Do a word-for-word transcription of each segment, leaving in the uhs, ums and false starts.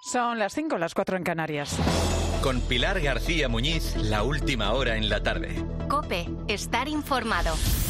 Son las cinco, las cuatro en Canarias. Con Pilar García Muñiz, la última hora en la tarde. COPE, estar informado.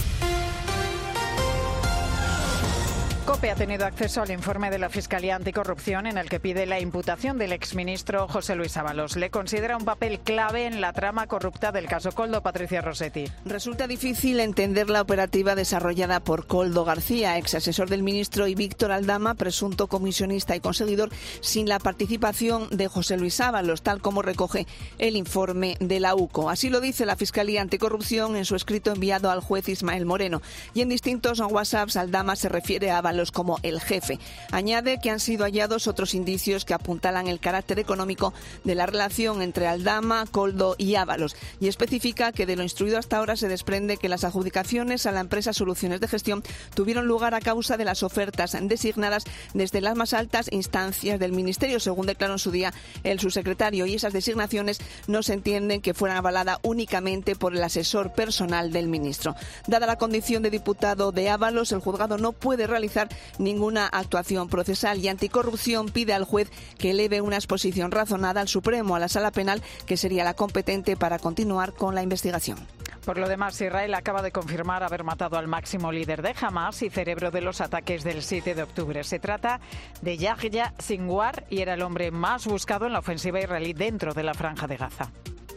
COPE ha tenido acceso al informe de la Fiscalía Anticorrupción en el que pide la imputación del exministro José Luis Ábalos. Le considera un papel clave en la trama corrupta del caso Koldo. Patricia Rossetti. Resulta difícil entender la operativa desarrollada por Koldo García, ex asesor del ministro, y Víctor Aldama, presunto comisionista y conseguidor, sin la participación de José Luis Ábalos, tal como recoge el informe de la U C O. Así lo dice la Fiscalía Anticorrupción en su escrito enviado al juez Ismael Moreno. Y en distintos WhatsApps, Aldama se refiere a Ábalos como el jefe. Añade que han sido hallados otros indicios que apuntalan el carácter económico de la relación entre Aldama, Koldo y Ábalos, y especifica que de lo instruido hasta ahora se desprende que las adjudicaciones a la empresa Soluciones de Gestión tuvieron lugar a causa de las ofertas designadas desde las más altas instancias del Ministerio, según declaró en su día el subsecretario, y esas designaciones no se entienden que fueran avaladas únicamente por el asesor personal del ministro. Dada la condición de diputado de Ábalos, el juzgado no puede realizar ninguna actuación procesal, y Anticorrupción pide al juez que eleve una exposición razonada al Supremo, a la Sala Penal, que sería la competente para continuar con la investigación. Por lo demás, Israel acaba de confirmar haber matado al máximo líder de Hamás y cerebro de los ataques del siete de octubre. Se trata de Yahya Sinwar y era el hombre más buscado en la ofensiva israelí dentro de la Franja de Gaza.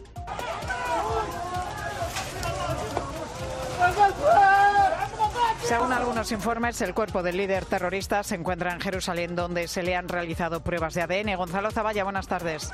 Según algunos informes, el cuerpo del líder terrorista se encuentra en Jerusalén, donde se le han realizado pruebas de A D N. Gonzalo Zavalla, buenas tardes.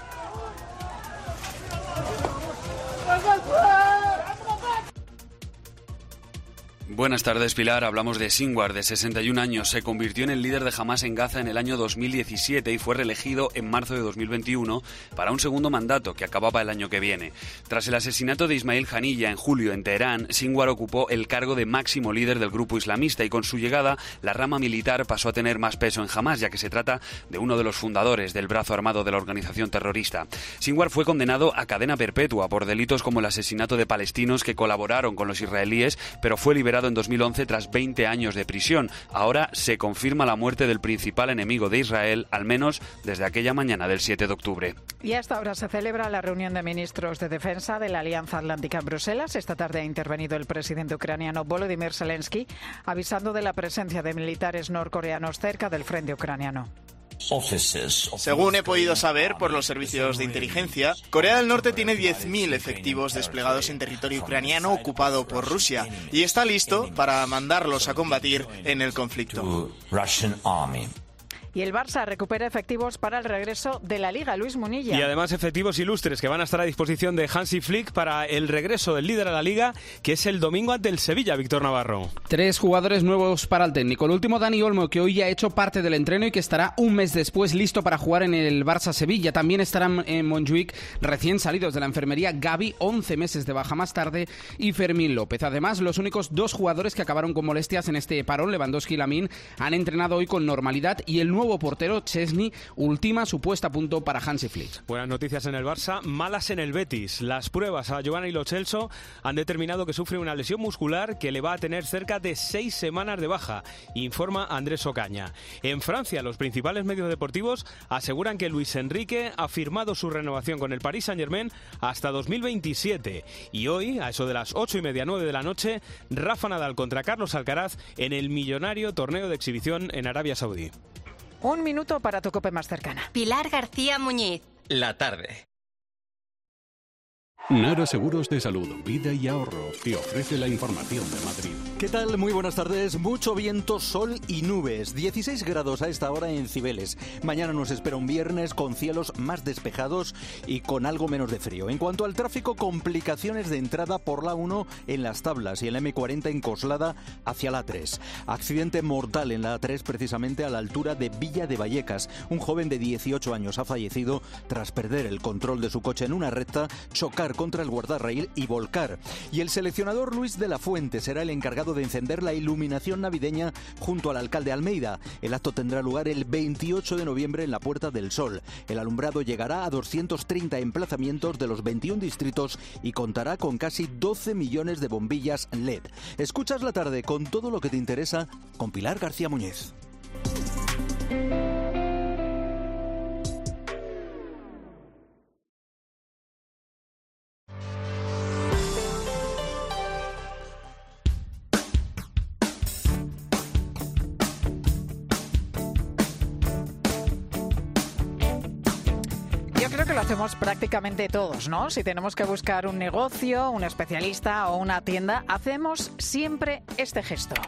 Buenas tardes, Pilar. Hablamos de Sinwar, de sesenta y un años. Se convirtió en el líder de Hamás en Gaza en el año dos mil diecisiete y fue reelegido en marzo de dos mil veintiuno para un segundo mandato que acababa el año que viene. Tras el asesinato de Ismail Haniyeh en julio en Teherán, Sinwar ocupó el cargo de máximo líder del grupo islamista y con su llegada la rama militar pasó a tener más peso en Hamás, ya que se trata de uno de los fundadores del brazo armado de la organización terrorista. Sinwar fue condenado a cadena perpetua por delitos como el asesinato de palestinos que colaboraron con los israelíes, pero fue liberado en dos mil once tras veinte años de prisión. Ahora se confirma la muerte del principal enemigo de Israel, al menos desde aquella mañana del siete de octubre. Y a esta hora se celebra la reunión de ministros de defensa de la Alianza Atlántica en Bruselas. Esta tarde ha intervenido el presidente ucraniano Volodymyr Zelensky, avisando de la presencia de militares norcoreanos cerca del frente ucraniano. Según he podido saber por los servicios de inteligencia, Corea del Norte tiene diez mil efectivos desplegados en territorio ucraniano ocupado por Rusia y está listo para mandarlos a combatir en el conflicto. Y el Barça recupera efectivos para el regreso de la Liga, Luis Munilla. Y además efectivos ilustres que van a estar a disposición de Hansi Flick para el regreso del líder a la Liga, que es el domingo ante el Sevilla, Víctor Navarro. Tres jugadores nuevos para el técnico. El último, Dani Olmo, que hoy ya ha hecho parte del entreno y que estará un mes después listo para jugar en el Barça-Sevilla. También estarán en Montjuic, recién salidos de la enfermería, Gavi, once meses de baja más tarde, y Fermín López. Además, los únicos dos jugadores que acabaron con molestias en este parón, Lewandowski y Lamine, han entrenado hoy con normalidad, y el nuevo portero, Chesney, ultima su puesta a punto para Hansi Flick. Buenas noticias en el Barça, malas en el Betis. Las pruebas a Giovanni Lo Celso han determinado que sufre una lesión muscular que le va a tener cerca de seis semanas de baja, informa Andrés Ocaña. En Francia, los principales medios deportivos aseguran que Luis Enrique ha firmado su renovación con el Paris Saint-Germain hasta dos mil veintisiete. Y hoy, a eso de las ocho y media, nueve de la noche, Rafa Nadal contra Carlos Alcaraz en el millonario torneo de exhibición en Arabia Saudí. Un minuto para tu COPE más cercana. Pilar García Muñiz. La tarde. Nara Seguros de Salud, Vida y Ahorro te ofrece la información de Madrid. ¿Qué tal? Muy buenas tardes. Mucho viento, sol y nubes. dieciséis grados a esta hora en Cibeles. Mañana nos espera un viernes con cielos más despejados y con algo menos de frío. En cuanto al tráfico, complicaciones de entrada por la uno en Las Tablas y en la eme cuarenta en Coslada hacia la tres. Accidente mortal en la A tres precisamente a la altura de Villa de Vallecas. Un joven de dieciocho años ha fallecido tras perder el control de su coche en una recta, chocar contra el guardarraíl y volcar. Y el seleccionador Luis de la Fuente será el encargado de encender la iluminación navideña junto al alcalde Almeida. El acto tendrá lugar el veintiocho de noviembre en la Puerta del Sol. El alumbrado llegará a doscientos treinta emplazamientos de los veintiún distritos y contará con casi doce millones de bombillas L E D. Escuchas la tarde con todo lo que te interesa con Pilar García Muñiz. yo creo que lo hacemos prácticamente todos, ¿no? Si tenemos que buscar un negocio, un especialista o una tienda, hacemos siempre este gesto.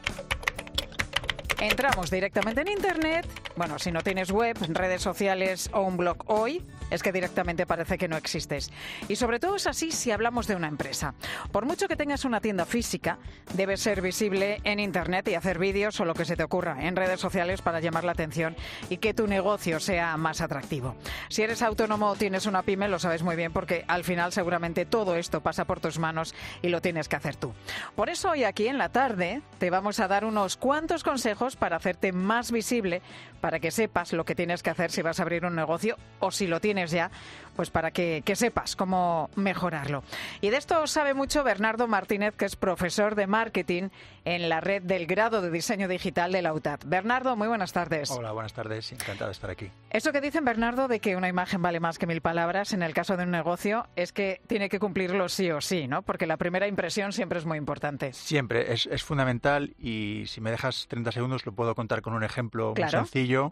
Entramos directamente en Internet. Bueno, si no tienes web, redes sociales o un blog hoy, es que directamente parece que no existes. Y sobre todo es así si hablamos de una empresa. Por mucho que tengas una tienda física, debes ser visible en Internet y hacer vídeos o lo que se te ocurra en redes sociales para llamar la atención y que tu negocio sea más atractivo. Si eres autónomo o tienes una pyme, lo sabes muy bien porque al final seguramente todo esto pasa por tus manos y lo tienes que hacer tú. Por eso hoy aquí en la tarde te vamos a dar unos cuantos consejos para hacerte más visible, para que sepas lo que tienes que hacer si vas a abrir un negocio o si lo tienes ya, pues para que, que sepas cómo mejorarlo. Y de esto sabe mucho Bernardo Martínez, que es profesor de marketing en la red del grado de diseño digital de la U T A D. Bernardo, muy buenas tardes. Hola, buenas tardes, encantado de estar aquí. Eso que dicen, Bernardo, de que una imagen vale más que mil palabras en el caso de un negocio es que tiene que cumplirlo sí o sí, ¿no? Porque la primera impresión siempre es muy importante. Siempre, es, es fundamental y si me dejas treinta segundos lo puedo contar con un ejemplo Claro. muy sencillo.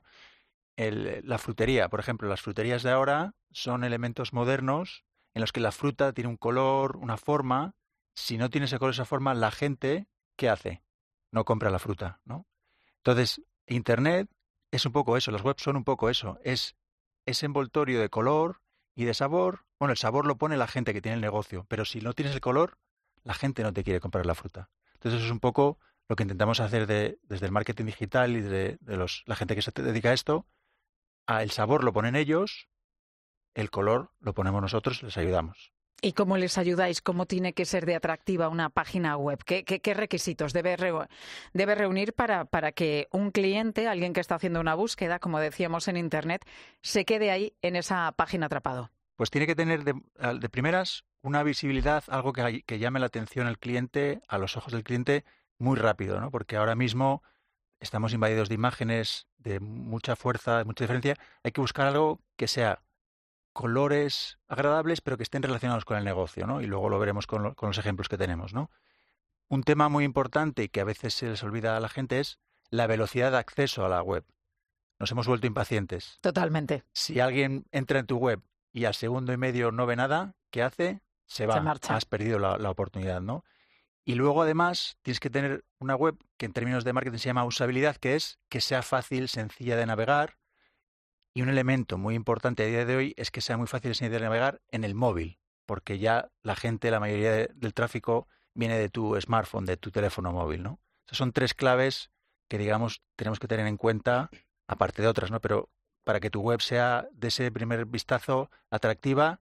El, la frutería, por ejemplo, las fruterías de ahora son elementos modernos en los que la fruta tiene un color, una forma. Si no tiene ese color, esa forma, la gente, ¿qué hace? No compra la fruta, ¿no? Entonces, Internet es un poco eso, las webs son un poco eso, es ese envoltorio de color y de sabor. Bueno, el sabor lo pone la gente que tiene el negocio, pero si no tienes el color, la gente no te quiere comprar la fruta. Entonces, eso es un poco lo que intentamos hacer de, desde el marketing digital y de, de los, la gente que se dedica a esto. A el sabor lo ponen ellos, el color lo ponemos nosotros, les ayudamos. ¿Y cómo les ayudáis? ¿Cómo tiene que ser de atractiva una página web? ¿Qué, qué, qué requisitos debe, re, debe reunir para, para que un cliente, alguien que está haciendo una búsqueda, como decíamos en Internet, se quede ahí en esa página atrapado? Pues tiene que tener de, de primeras una visibilidad, algo que, que llame la atención al cliente, a los ojos del cliente, muy rápido, ¿no? Porque ahora mismo estamos invadidos de imágenes de mucha fuerza, de mucha diferencia. Hay que buscar algo que sea colores agradables, pero que estén relacionados con el negocio, ¿no? Y luego lo veremos con, lo, con los ejemplos que tenemos, ¿no? Un tema muy importante y que a veces se les olvida a la gente es la velocidad de acceso a la web. Nos hemos vuelto impacientes. Totalmente. Si alguien entra en tu web y al segundo y medio no ve nada, ¿qué hace? Se va. Se marcha. Has perdido la, la oportunidad, ¿no? Y luego, además, tienes que tener una web que en términos de marketing se llama usabilidad, que es que sea fácil, sencilla de navegar. Y un elemento muy importante a día de hoy es que sea muy fácil y sencilla de navegar en el móvil, porque ya la gente, la mayoría de, del tráfico viene de tu smartphone, de tu teléfono móvil, ¿no? Esas son tres claves que, digamos, tenemos que tener en cuenta, aparte de otras, ¿no? Pero para que tu web sea de ese primer vistazo atractiva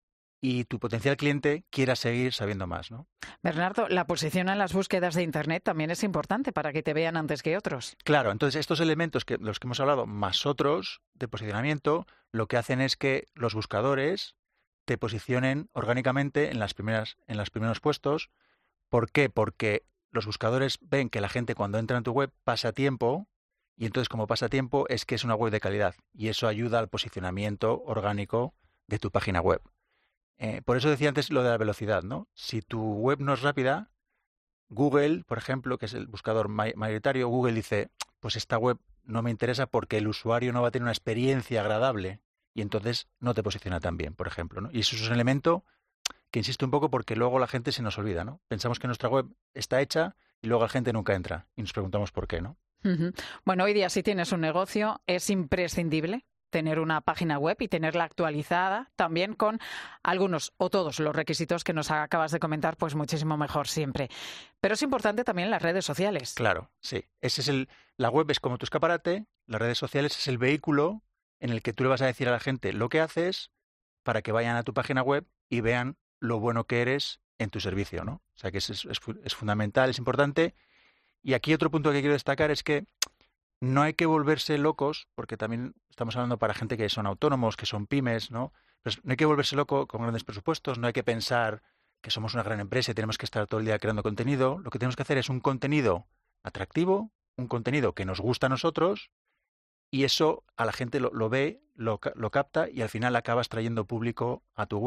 y tu potencial cliente quiera seguir sabiendo más, ¿no? Bernardo, la posición en las búsquedas de Internet también es importante para que te vean antes que otros. Claro, entonces estos elementos que los que hemos hablado, más otros de posicionamiento, lo que hacen es que los buscadores te posicionen orgánicamente en las primeras, en los primeros puestos. ¿Por qué? Porque los buscadores ven que la gente cuando entra en tu web pasa tiempo y entonces como pasa tiempo es que es una web de calidad y eso ayuda al posicionamiento orgánico de tu página web. Eh, por eso decía antes lo de la velocidad, ¿no? Si tu web no es rápida, Google, por ejemplo, que es el buscador mayoritario, Google dice, pues esta web no me interesa porque el usuario no va a tener una experiencia agradable y entonces no te posiciona tan bien, por ejemplo, ¿no? Y eso es un elemento que insisto un poco porque luego la gente se nos olvida, ¿no? Pensamos que nuestra web está hecha y luego la gente nunca entra y nos preguntamos por qué, ¿no? Uh-huh. Bueno, hoy día si tienes un negocio es imprescindible tener una página web y tenerla actualizada también con algunos o todos los requisitos que nos acabas de comentar, pues muchísimo mejor siempre. Pero es importante también las redes sociales. Claro, sí. Ese es el, la web es como tu escaparate, las redes sociales es el vehículo en el que tú le vas a decir a la gente lo que haces para que vayan a tu página web y vean lo bueno que eres en tu servicio, ¿no? O sea que es, es, es fundamental, es importante. Y aquí otro punto que quiero destacar es que no hay que volverse locos, porque también estamos hablando para gente que son autónomos, que son pymes, ¿no? Pues no hay que volverse loco con grandes presupuestos, no hay que pensar que somos una gran empresa y tenemos que estar todo el día creando contenido. Lo que tenemos que hacer es un contenido atractivo, un contenido que nos gusta a nosotros y eso a la gente lo, lo ve, lo, lo capta y al final acabas trayendo público a tu web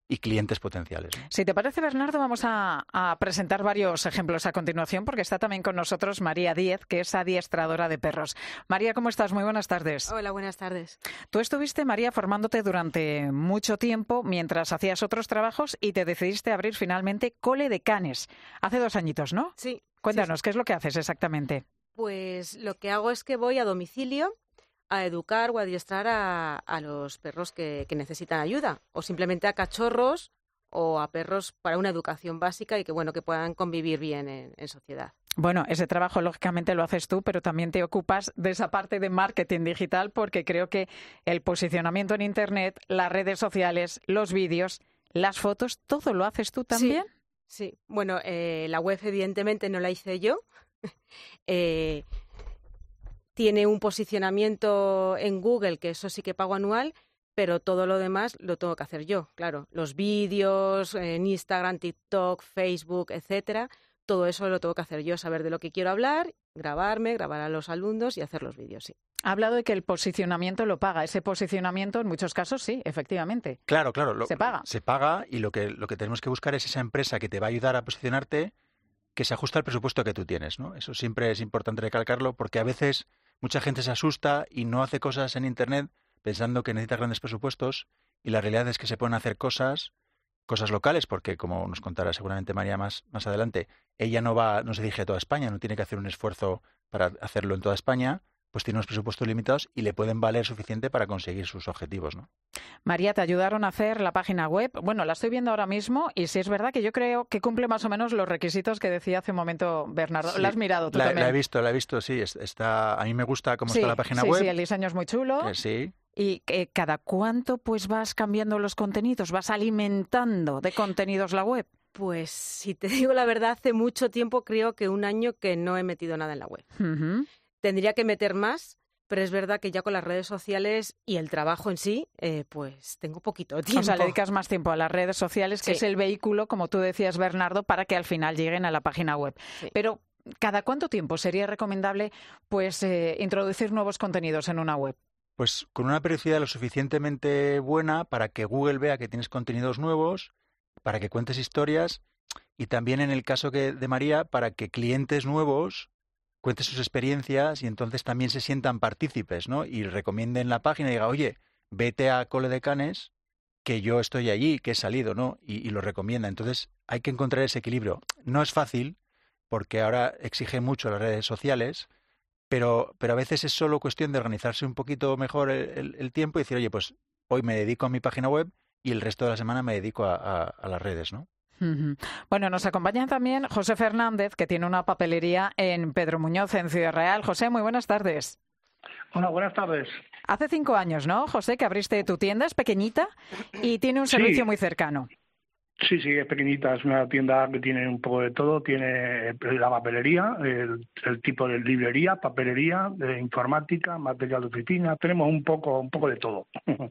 y clientes potenciales, ¿no? Si te parece, Bernardo, vamos a, a presentar varios ejemplos a continuación, porque está también con nosotros María Díez, que es adiestradora de perros. María, ¿cómo estás? Muy buenas tardes. Hola, buenas tardes. Tú estuviste, María, formándote durante mucho tiempo mientras hacías otros trabajos y te decidiste abrir finalmente Cole de Canes. Hace dos añitos, ¿no? Sí. Cuéntanos, sí, sí. ¿qué es lo que haces exactamente? Pues lo que hago es que voy a domicilio a educar o a adiestrar a, a los perros que, que necesitan ayuda, o simplemente a cachorros o a perros para una educación básica y que bueno que puedan convivir bien en, en sociedad. Bueno, ese trabajo lógicamente lo haces tú, pero también te ocupas de esa parte de marketing digital, porque creo que el posicionamiento en Internet, las redes sociales, los vídeos, las fotos, ¿todo lo haces tú también? Sí, sí. Bueno, eh, la web evidentemente no la hice yo. eh, tiene un posicionamiento en Google, que eso sí que pago anual, pero todo lo demás lo tengo que hacer yo, claro. Los vídeos en Instagram, TikTok, Facebook, etcétera, todo eso lo tengo que hacer yo, saber de lo que quiero hablar, grabarme, grabar a los alumnos y hacer los vídeos, sí. Ha hablado de que el posicionamiento lo paga. Ese posicionamiento, en muchos casos, sí, efectivamente. Claro, claro. Lo, se paga. Se paga y lo que, lo que tenemos que buscar es esa empresa que te va a ayudar a posicionarte, que se ajusta al presupuesto que tú tienes, ¿no? Eso siempre es importante recalcarlo, porque a veces mucha gente se asusta y no hace cosas en Internet pensando que necesita grandes presupuestos, y la realidad es que se pueden hacer cosas, cosas locales, porque como nos contará seguramente María más, más adelante, ella no va, no se dirige a toda España, no tiene que hacer un esfuerzo para hacerlo en toda España, pues tiene unos presupuestos limitados y le pueden valer suficiente para conseguir sus objetivos, ¿no? María, ¿te ayudaron a hacer la página web? Bueno, la estoy viendo ahora mismo y sí es verdad que yo creo que cumple más o menos los requisitos que decía hace un momento Bernardo. Sí, ¿La has mirado tú la, también? La he visto, la he visto, sí. Está, a mí me gusta cómo sí, está la página sí, web. Sí, el diseño es muy chulo. Eh, sí. ¿Y eh, cada cuánto pues vas cambiando los contenidos? ¿Vas alimentando de contenidos la web? Pues si te digo la verdad, hace mucho tiempo, creo que un año que no he metido nada en la web. Uh-huh. Tendría que meter más, pero es verdad que ya con las redes sociales y el trabajo en sí, eh, pues tengo poquito tiempo. O sea, le dedicas más tiempo a las redes sociales, que sí. es el vehículo, como tú decías, Bernardo, para que al final lleguen a la página web. Sí. Pero, ¿cada cuánto tiempo sería recomendable pues eh, introducir nuevos contenidos en una web? Pues con una periodicidad lo suficientemente buena para que Google vea que tienes contenidos nuevos, para que cuentes historias, y también en el caso que de María, para que clientes nuevos cuenten sus experiencias y entonces también se sientan partícipes, ¿no? Y recomienden la página y diga, oye, vete a Cole de Canes, que yo estoy allí, que he salido, ¿no? Y, y lo recomienda. Entonces hay que encontrar ese equilibrio. No es fácil, porque ahora exige mucho las redes sociales, pero, pero a veces es solo cuestión de organizarse un poquito mejor el, el, el tiempo y decir, oye, pues hoy me dedico a mi página web y el resto de la semana me dedico a, a, a las redes, ¿no? Uh-huh. Bueno, nos acompaña también José Fernández, que tiene una papelería en Pedro Muñoz, en Ciudad Real. José, muy buenas tardes. Hola, buenas tardes. Hace cinco años, ¿no, José, que abriste tu tienda, es pequeñita y tiene un servicio sí. muy cercano. Sí, sí, es pequeñita, es una tienda que tiene un poco de todo, tiene la papelería, el, el tipo de librería, papelería, de informática, material de oficina, tenemos un poco, un poco de todo.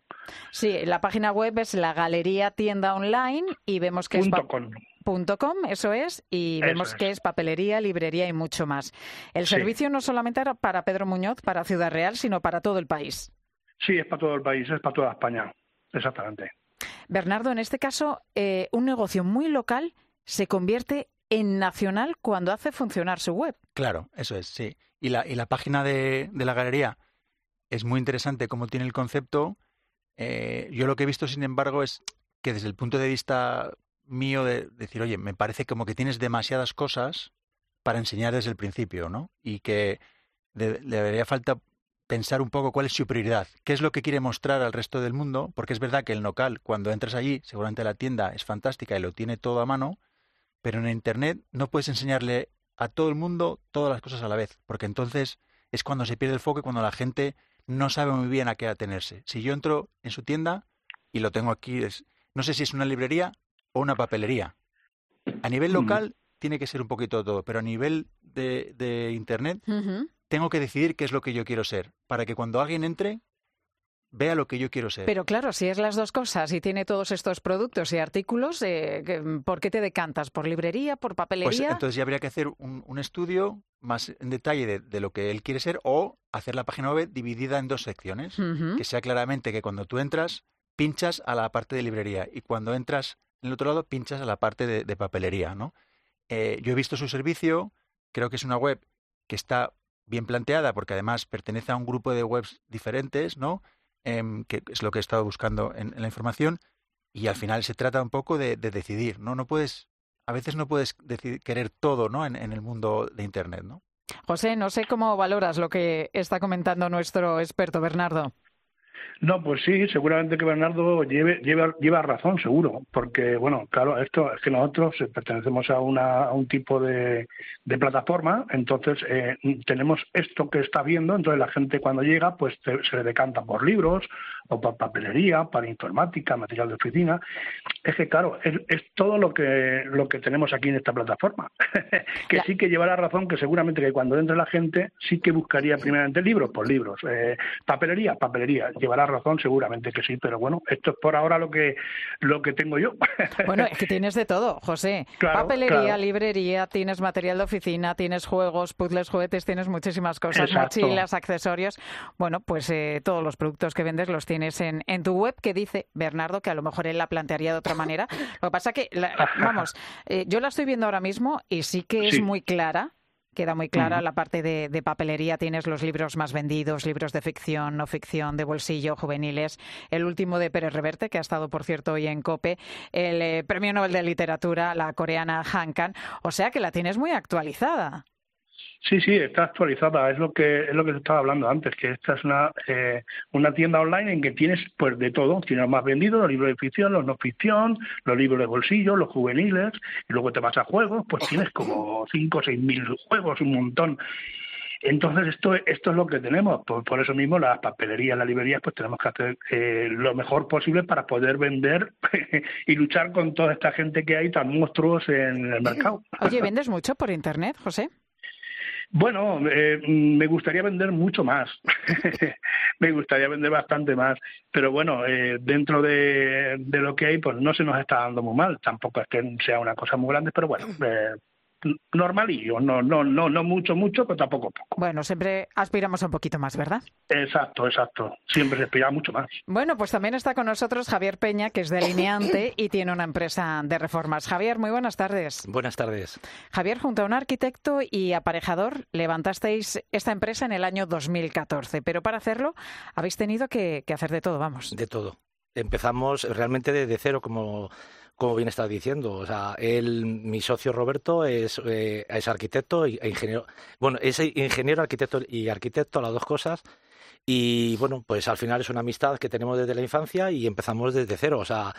Sí, la página web es la Galería Tienda Online y vemos que punto es... com. Punto com, eso es, y eso vemos es. que es papelería, librería y mucho más. El sí. servicio no solamente era para Pedro Muñoz, para Ciudad Real, sino para todo el país. Sí, es para todo el país, es para toda España, exactamente. Bernardo, en este caso, eh, un negocio muy local se convierte en nacional cuando hace funcionar su web. Claro, eso es, sí. Y la, y la página de, de la galería es muy interesante cómo tiene el concepto. Eh, yo lo que he visto, sin embargo, es que desde el punto de vista mío de decir, oye, me parece como que tienes demasiadas cosas para enseñar desde el principio, ¿no? Y que de, le daría falta pensar un poco cuál es su prioridad, qué es lo que quiere mostrar al resto del mundo, porque es verdad que el local, cuando entras allí, seguramente la tienda es fantástica y lo tiene todo a mano, pero en Internet no puedes enseñarle a todo el mundo todas las cosas a la vez, porque entonces es cuando se pierde el foco y cuando la gente no sabe muy bien a qué atenerse. Si yo entro en su tienda, y lo tengo aquí, es, no sé si es una librería o una papelería. A nivel local mm. tiene que ser un poquito todo, pero a nivel de, de Internet uh-huh. tengo que decidir qué es lo que yo quiero ser, para que cuando alguien entre vea lo que yo quiero ser. Pero claro, si es las dos cosas y tiene todos estos productos y artículos, eh, ¿por qué te decantas? ¿Por librería? ¿Por papelería? Pues entonces ya habría que hacer un, un estudio más en detalle de, de lo que él quiere ser o hacer la página web dividida en dos secciones, uh-huh. que sea claramente que cuando tú entras pinchas a la parte de librería y cuando entras en el otro lado pinchas a la parte de, de papelería, ¿no? Eh, yo he visto su servicio, creo que es una web que está bien planteada porque además pertenece a un grupo de webs diferentes, ¿no? Eh, que es lo que he estado buscando en, en la información y al final se trata un poco de, de decidir, ¿no? No puedes, a veces no puedes decidir, querer todo, ¿no? En, en el mundo de Internet, ¿no? José, no sé cómo valoras lo que está comentando nuestro experto Bernardo. No, pues sí, seguramente que Bernardo lleve, lleva, lleva razón, seguro, porque, bueno, claro, esto es que nosotros pertenecemos a, una, a un tipo de, de plataforma, entonces eh, tenemos esto que está viendo, entonces la gente cuando llega, pues te, se le decanta por libros, o por papelería, para informática, material de oficina. Es que, claro, es, es todo lo que lo que tenemos aquí en esta plataforma. Que sí que llevará razón, que seguramente que cuando entre la gente sí que buscaría primeramente libros, por libros. Eh, papelería, papelería. Llevará razón, seguramente que sí, pero bueno, esto es por ahora lo que lo que tengo yo. Bueno, es que tienes de todo, José. Claro, papelería, claro. librería, tienes material de oficina, tienes juegos, puzzles, juguetes, tienes muchísimas cosas, Exacto. mochilas, accesorios. Bueno, pues eh, todos los productos que vendes los tienes en, en tu web, que dice Bernardo que a lo mejor él la plantearía de otra manera. Lo que pasa que, la, vamos, eh, yo la estoy viendo ahora mismo y sí que es Sí. muy clara. Queda muy clara Ujú. la parte de, de papelería. Tienes los libros más vendidos, libros de ficción, no ficción, de bolsillo, juveniles. El último de Pérez Reverte, que ha estado, por cierto, hoy en COPE. El eh, Premio Nobel de Literatura, la coreana Han Kang. O sea que la tienes muy actualizada. Sí, sí, está actualizada. Es lo que es lo que te estaba hablando antes, que esta es una eh, una tienda online en que tienes pues de todo. Tienes los más vendidos, los libros de ficción, los no ficción, los libros de bolsillo, los juveniles, y luego te vas a juegos, pues tienes como cinco o seis mil juegos, un montón. Entonces esto esto es lo que tenemos. Por, por eso mismo las papelerías, las librerías, pues tenemos que hacer eh, lo mejor posible para poder vender y luchar con toda esta gente que hay tan monstruos en el mercado. Oye, ¿vendes mucho por internet, José? Bueno, eh, me gustaría vender mucho más. Me gustaría vender bastante más. Pero bueno, eh, dentro de, de lo que hay, pues no se nos está dando muy mal. Tampoco es que sea una cosa muy grande, pero bueno, eh, normalillo. No, no, no, no mucho, mucho, pero tampoco poco. Bueno, siempre aspiramos a un poquito más, ¿verdad? Exacto, exacto. Siempre se aspira mucho más. Bueno, pues también está con nosotros Javier Peña, que es delineante y tiene una empresa de reformas. Javier, muy buenas tardes. Buenas tardes. Javier, junto a un arquitecto y aparejador, levantasteis esta empresa en el año dos mil catorce, pero para hacerlo habéis tenido que, que hacer de todo, vamos. De todo. Empezamos realmente desde cero, como, como bien estás diciendo. O sea, él, mi socio Roberto es, eh, es arquitecto e ingeniero. Bueno, es ingeniero, arquitecto y arquitecto, las dos cosas. Y bueno, pues al final es una amistad que tenemos desde la infancia y empezamos desde cero. O sea,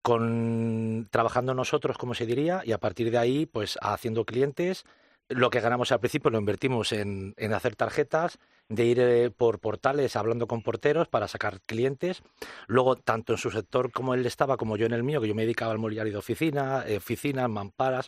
con trabajando nosotros, como se diría, y a partir de ahí, pues haciendo clientes. Lo que ganamos al principio lo invertimos en, en hacer tarjetas, de ir eh, por portales hablando con porteros para sacar clientes. Luego, tanto en su sector como él estaba, como yo en el mío, que yo me dedicaba al mobiliario de oficina, eh, oficinas, mamparas,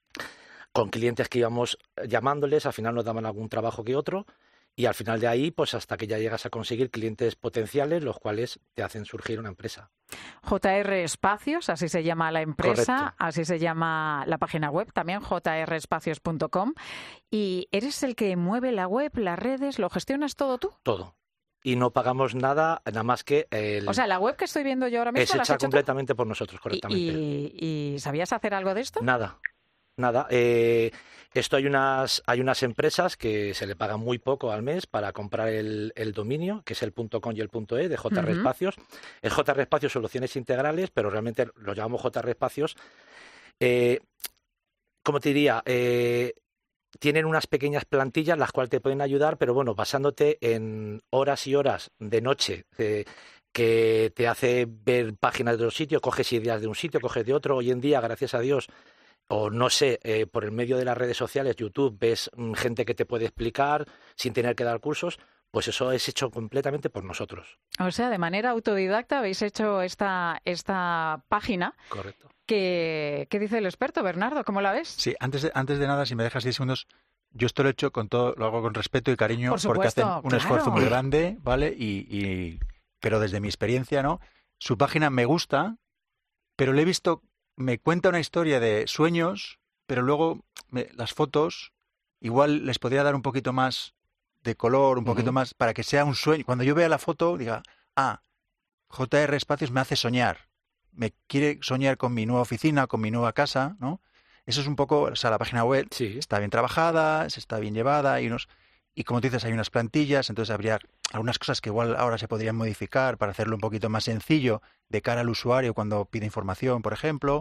con clientes que íbamos llamándoles, al final nos daban algún trabajo que otro. Y al final de ahí, pues hasta que ya llegas a conseguir clientes potenciales, los cuales te hacen surgir una empresa. J R Espacios, así se llama la empresa, Correcto. así se llama la página web también, j r espacios punto com. Y eres el que mueve la web, las redes, ¿lo gestionas todo tú? Todo. Y no pagamos nada, nada más que el... O sea, la web que estoy viendo yo ahora mismo es la has hecha hecho tú. completamente por nosotros, correctamente. ¿Y, y sabías hacer algo de esto? Nada. Nada, eh, esto hay unas hay unas empresas que se le paga muy poco al mes para comprar el, el dominio, que es el .com y el .e de J R Ujú. Espacios. El J R Espacios Soluciones Integrales, pero realmente lo llamamos J R Espacios. Eh, ¿Cómo te diría? Eh, tienen unas pequeñas plantillas las cuales te pueden ayudar, pero bueno, basándote en horas y horas de noche eh, que te hace ver páginas de un sitio, coges ideas de un sitio, coges de otro. Hoy en día, gracias a Dios, o no sé, eh, por el medio de las redes sociales, YouTube, ves mm, gente que te puede explicar sin tener que dar cursos, pues eso es hecho completamente por nosotros. O sea, de manera autodidacta habéis hecho esta, esta página. Correcto. Que, ¿Qué dice el experto, Bernardo? ¿Cómo la ves? Sí, antes de, antes de nada, si me dejas diez segundos, yo esto lo he hecho con todo, lo hago con respeto y cariño, Por porque supuesto, hacen un claro. esfuerzo muy grande, ¿vale? Y, y, pero desde mi experiencia, ¿no? Su página me gusta, pero le he visto, me cuenta una historia de sueños, pero luego me, las fotos igual les podría dar un poquito más de color, un poquito Ujú. más, para que sea un sueño. Cuando yo vea la foto, diga, ah, J R Espacios me hace soñar. Me quiere soñar con mi nueva oficina, con mi nueva casa, ¿no? Eso es un poco, o sea, la página web sí. está bien trabajada, está bien llevada, y unos, y como tú dices, hay unas plantillas, entonces habría algunas cosas que igual ahora se podrían modificar para hacerlo un poquito más sencillo de cara al usuario cuando pide información, por ejemplo,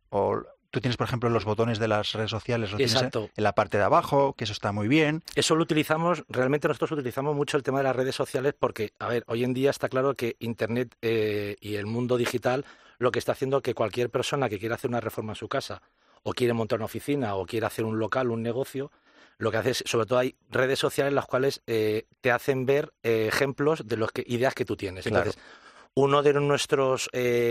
o tú tienes, por ejemplo, los botones de las redes sociales, los tienes en la parte de abajo, que eso está muy bien. Eso lo utilizamos, realmente nosotros utilizamos mucho el tema de las redes sociales porque, a ver, hoy en día está claro que Internet eh, y el mundo digital lo que está haciendo que cualquier persona que quiera hacer una reforma en su casa o quiere montar una oficina o quiere hacer un local, un negocio, lo que hace es, sobre todo hay redes sociales en las cuales eh, te hacen ver eh, ejemplos de las que, ideas que tú tienes. Claro. Entonces, uno de nuestros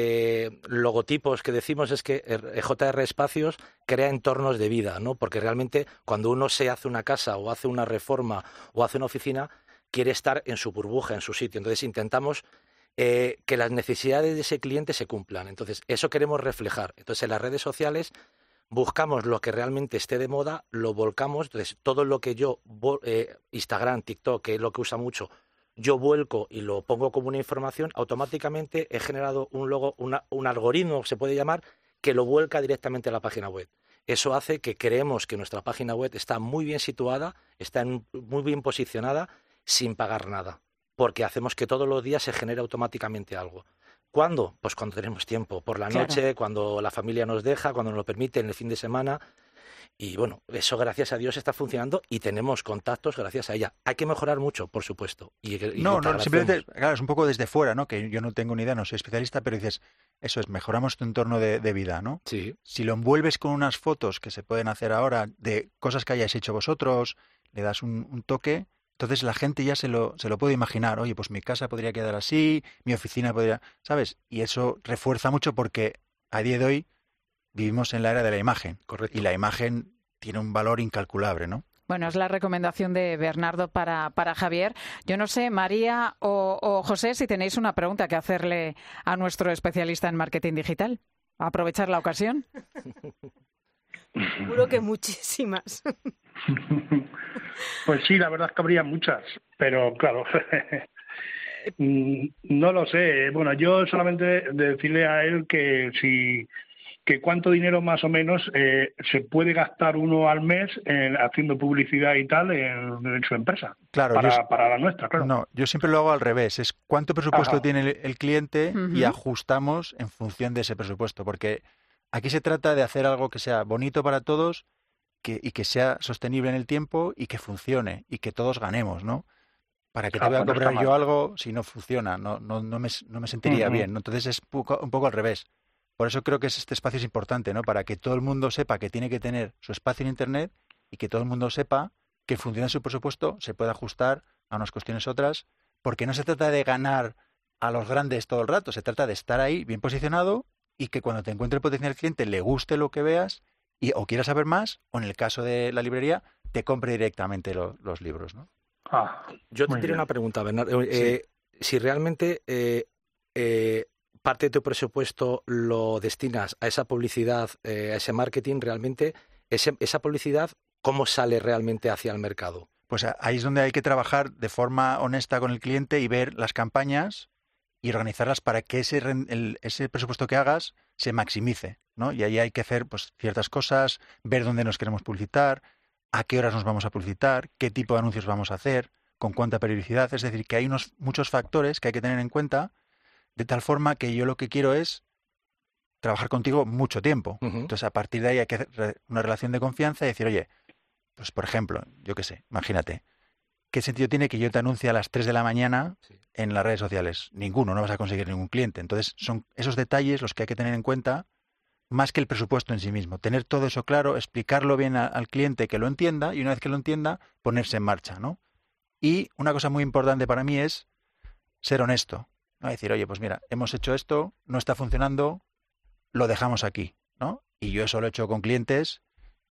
eh, logotipos que decimos es que J R Espacios crea entornos de vida, ¿no? Porque realmente cuando uno se hace una casa o hace una reforma o hace una oficina, quiere estar en su burbuja, en su sitio. Entonces intentamos eh, que las necesidades de ese cliente se cumplan. Entonces eso queremos reflejar. Entonces en las redes sociales buscamos lo que realmente esté de moda, lo volcamos. Entonces todo lo que yo, eh, Instagram, TikTok, que es lo que usa mucho, yo vuelco y lo pongo como una información, automáticamente he generado un logo, una, un algoritmo, se puede llamar, que lo vuelca directamente a la página web. Eso hace que creemos que nuestra página web está muy bien situada, está en, muy bien posicionada, sin pagar nada, porque hacemos que todos los días se genere automáticamente algo. ¿Cuándo? Pues cuando tenemos tiempo, por la noche, claro. Cuando la familia nos deja, cuando nos lo permite, en el fin de semana. Y bueno, eso gracias a Dios está funcionando y tenemos contactos gracias a ella. Hay que mejorar mucho, por supuesto. Y, y no, no, simplemente, claro, es un poco desde fuera, ¿no? Que yo no tengo ni idea, no soy especialista, pero dices, eso es, mejoramos tu entorno de, de vida, ¿no? Sí. Si lo envuelves con unas fotos que se pueden hacer ahora de cosas que hayáis hecho vosotros, le das un, un toque, entonces la gente ya se lo, se lo puede imaginar. Oye, pues mi casa podría quedar así, mi oficina podría, ¿sabes? Y eso refuerza mucho porque a día de hoy vivimos en la era de la imagen. Correcto. Y la imagen tiene un valor incalculable, ¿no? Bueno, es la recomendación de Bernardo para, para Javier. Yo no sé, María o, o José, si tenéis una pregunta que hacerle a nuestro especialista en marketing digital. Aprovechar la ocasión. Seguro que muchísimas. Pues sí, la verdad es que habría muchas, pero claro, no lo sé. Bueno, yo solamente decirle a él que si que cuánto dinero más o menos eh, se puede gastar uno al mes en, haciendo publicidad y tal en, en su empresa. Claro, para, yo, para la nuestra, claro. No, yo siempre lo hago al revés. Es cuánto presupuesto Ajá. tiene el, el cliente Uh-huh. y ajustamos en función de ese presupuesto. Porque aquí se trata de hacer algo que sea bonito para todos que, y que sea sostenible en el tiempo y que funcione y que todos ganemos, ¿no? Para que te Ah, voy a pues no cobrar está yo mal. algo si no funciona. No, no, no, me, no me sentiría Uh-huh. bien, ¿no? Entonces es poco, un poco al revés. Por eso creo que este espacio es importante, ¿no? Para que todo el mundo sepa que tiene que tener su espacio en Internet y que todo el mundo sepa que en función de su presupuesto se puede ajustar a unas cuestiones u otras, porque no se trata de ganar a los grandes todo el rato, se trata de estar ahí bien posicionado y que cuando te encuentre el potencial cliente le guste lo que veas y o quiera saber más, o en el caso de la librería, te compre directamente lo, los libros, ¿no? Ah, Yo te muy tenía bien. una pregunta, Bernardo. Eh, Si realmente eh, eh, parte de tu presupuesto lo destinas a esa publicidad, eh, a ese marketing, realmente, ese, esa publicidad, ¿cómo sale realmente hacia el mercado? Pues ahí es donde hay que trabajar de forma honesta con el cliente y ver las campañas y organizarlas para que ese, el, ese presupuesto que hagas se maximice, ¿no? Y ahí hay que hacer pues ciertas cosas, ver dónde nos queremos publicitar, a qué horas nos vamos a publicitar, qué tipo de anuncios vamos a hacer, con cuánta periodicidad. Es decir, que hay unos muchos factores que hay que tener en cuenta, de tal forma que yo lo que quiero es trabajar contigo mucho tiempo. Uh-huh. Entonces, a partir de ahí hay que hacer una relación de confianza y decir, oye, pues por ejemplo, yo qué sé, imagínate, ¿qué sentido tiene que yo te anuncie a las tres de la mañana Sí. en las redes sociales? Ninguno, no vas a conseguir ningún cliente. Entonces, son esos detalles los que hay que tener en cuenta, más que el presupuesto en sí mismo. Tener todo eso claro, explicarlo bien a, al cliente, que lo entienda, y una vez que lo entienda, ponerse en marcha, ¿no? Y una cosa muy importante para mí es ser honesto, ¿no? Decir, oye, pues mira, hemos hecho esto, no está funcionando, lo dejamos aquí, ¿no? Y yo eso lo he hecho con clientes,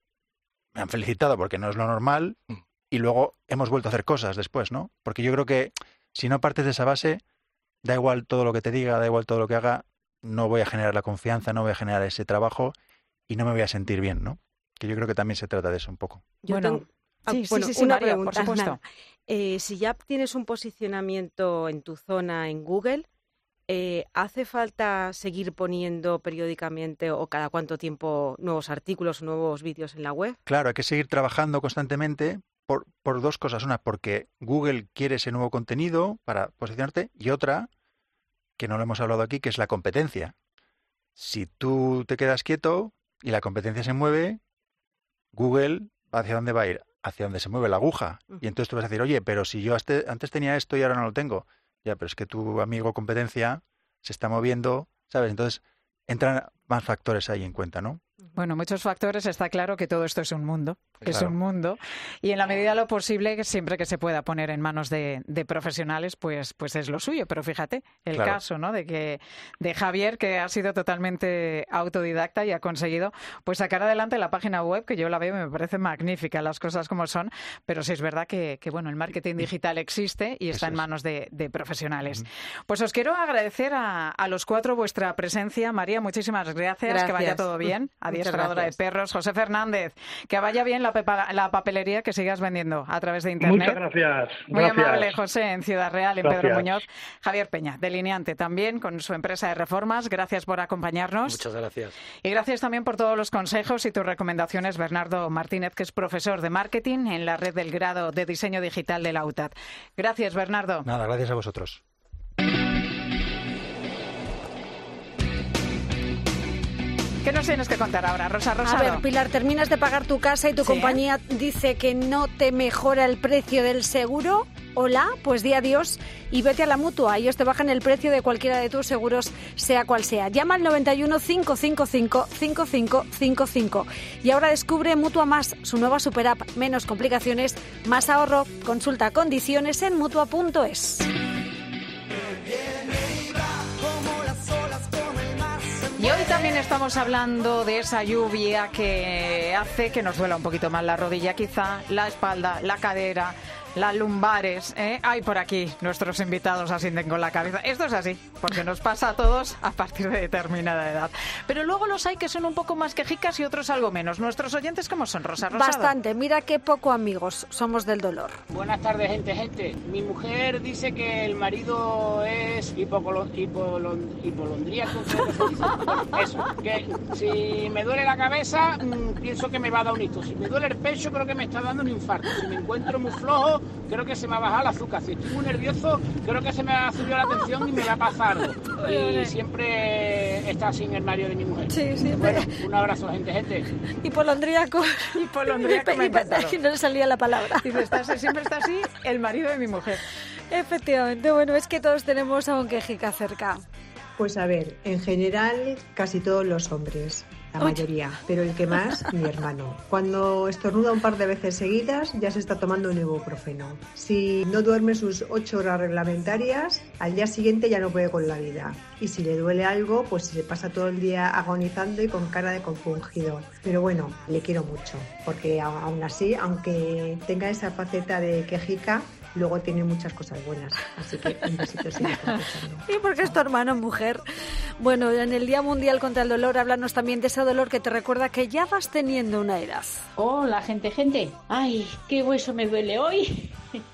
me han felicitado porque no es lo normal, y luego hemos vuelto a hacer cosas después, ¿no? Porque yo creo que si no partes de esa base, da igual todo lo que te diga, da igual todo lo que haga, no voy a generar la confianza, no voy a generar ese trabajo y no me voy a sentir bien, ¿no? Que yo creo que también se trata de eso un poco. Yo Bueno, tengo- ah, sí, sí, bueno, sí, sí, una María, por pregunta, supuesto. nada. Eh, si ya tienes un posicionamiento en tu zona en Google, Eh, ¿Hace falta seguir poniendo periódicamente o cada cuánto tiempo nuevos artículos o nuevos vídeos en la web? Claro, hay que seguir trabajando constantemente por, por dos cosas. Una, porque Google quiere ese nuevo contenido para posicionarte, y otra, que no lo hemos hablado aquí, que es la competencia. Si tú te quedas quieto y la competencia se mueve, Google, ¿hacia dónde va a ir? Hacia donde se mueve la aguja. Y entonces tú vas a decir, oye, pero si yo antes tenía esto y ahora no lo tengo. Ya, pero es que tu amigo competencia se está moviendo, ¿sabes? Entonces entran más factores ahí en cuenta, ¿no? Bueno, muchos factores. Está claro que todo esto es un mundo, que Claro. es un mundo. Y en la medida de lo posible, que siempre que se pueda poner en manos de, de profesionales, pues, pues es lo suyo. Pero fíjate, el Claro. caso, ¿no? De que de Javier, que ha sido totalmente autodidacta y ha conseguido pues sacar adelante la página web, que yo la veo y me parece magnífica, las cosas como son. Pero sí es verdad que, que bueno, el marketing digital existe y está Eso en es. manos de, de profesionales. Pues os quiero agradecer a, a los cuatro vuestra presencia. María, muchísimas gracias. Que vaya Gracias. todo bien. Muchas Adiestradora de gracias. perros. José Fernández, que vaya bien la, pepa- la papelería que sigas vendiendo a través de Internet. Muchas gracias. Muy gracias. amable, José, en Ciudad Real, en Gracias. Pedro Muñoz. Javier Peña, delineante también, con su empresa de reformas. Gracias por acompañarnos. Muchas gracias. Y gracias también por todos los consejos y tus recomendaciones, Bernardo Martínez, que es profesor de marketing en la red del grado de diseño digital de la U T A D. Gracias, Bernardo. Nada, gracias a vosotros. ¿Qué nos tienes que contar ahora, Rosa A Rosado? ver, Pilar, terminas de pagar tu casa y tu Sí. compañía dice que no te mejora el precio del seguro. Hola, pues di adiós y vete a la Mutua. Ellos te bajan el precio de cualquiera de tus seguros, sea cual sea. Llama al noventa y uno, cinco cinco cinco, cinco cinco cinco cinco. Y ahora descubre Mutua Más, su nueva super app. Menos complicaciones, más ahorro. Consulta condiciones en mutua punto es. Y hoy también estamos hablando de esa lluvia que hace que nos duela un poquito más la rodilla, quizá, la espalda, la cadera, las lumbares. ¿eh? Hay por aquí nuestros invitados asienten con la cabeza. Esto es así, porque nos pasa a todos a partir de determinada edad. Pero luego los hay que son un poco más quejicas y otros algo menos. ¿Nuestros oyentes cómo son, Rosa Rosado? Bastante. Mira qué poco amigos somos del dolor. Buenas tardes, gente, gente. Mi mujer dice que el marido es hipocolo- hipolon- hipolondríaco. creo que se dice. Bueno, eso, que si me duele la cabeza, mmm, pienso que me va a dar un hito. Si me duele el pecho, creo que me está dando un infarto. Si me encuentro muy flojo, creo que se me ha bajado el azúcar. Si estoy muy nervioso, creo que se me ha subido la tensión y me va a pasar algo. Y siempre está así en el marido de mi mujer. Sí, sí. Bueno, un abrazo, gente, gente. Hipolondríaco. Hipolondríaco me ha encantado. Y no le salía la palabra. Dice, está así, siempre está así el marido de mi mujer. Efectivamente, bueno, es que todos tenemos a un quejica cerca. Pues a ver, en general casi todos los hombres, la mayoría, pero el que más, mi hermano. Cuando estornuda un par de veces seguidas ya se está tomando un ibuprofeno. Si no duerme sus ocho horas reglamentarias, al día siguiente ya no puede con la vida. Y si le duele algo, pues se pasa todo el día agonizando y con cara de compungido. Pero bueno, le quiero mucho, porque a- aún así, aunque tenga esa faceta de quejica, luego tiene muchas cosas buenas. Así que un besito si me está escuchando. ¿Y por qué es tu hermano mujer? Bueno, en el Día Mundial contra el Dolor, háblanos también de ese dolor que te recuerda que ya vas teniendo una edad. Hola, gente, gente. Ay, qué hueso me duele hoy.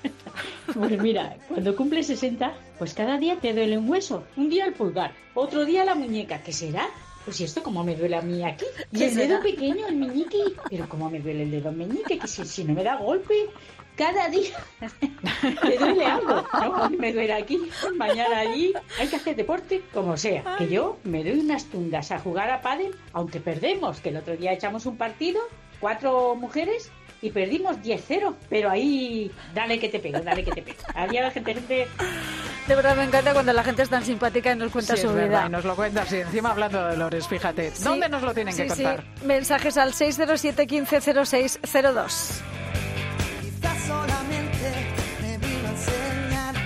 Pues mira, cuando cumples sesenta, pues cada día te duele un hueso. Un día el pulgar, otro día la muñeca. ¿Qué será? Pues ¿y esto cómo me duele a mí aquí? Y ¿Qué el dedo será? pequeño, el meñique. Pero ¿cómo me duele el dedo meñique? Que si, si no me da golpe, cada día me duele algo. ¿no? Me duele aquí, mañana allí. Hay que hacer deporte como sea. Que yo me doy unas tundas a jugar a pádel, aunque perdemos. Que el otro día echamos un partido, cuatro mujeres, y perdimos diez cero. Pero ahí, dale que te pego, dale que te pego. Había la gente, gente... De verdad me encanta cuando la gente es tan simpática y nos cuenta Sí, su es vida. verdad, y nos lo cuenta así, encima hablando de dolores, fíjate. Sí, ¿Dónde nos lo tienen sí, que contar? sí. Mensajes al seis cero siete, quince cero seis cero dos. Solamente me vino a enseñar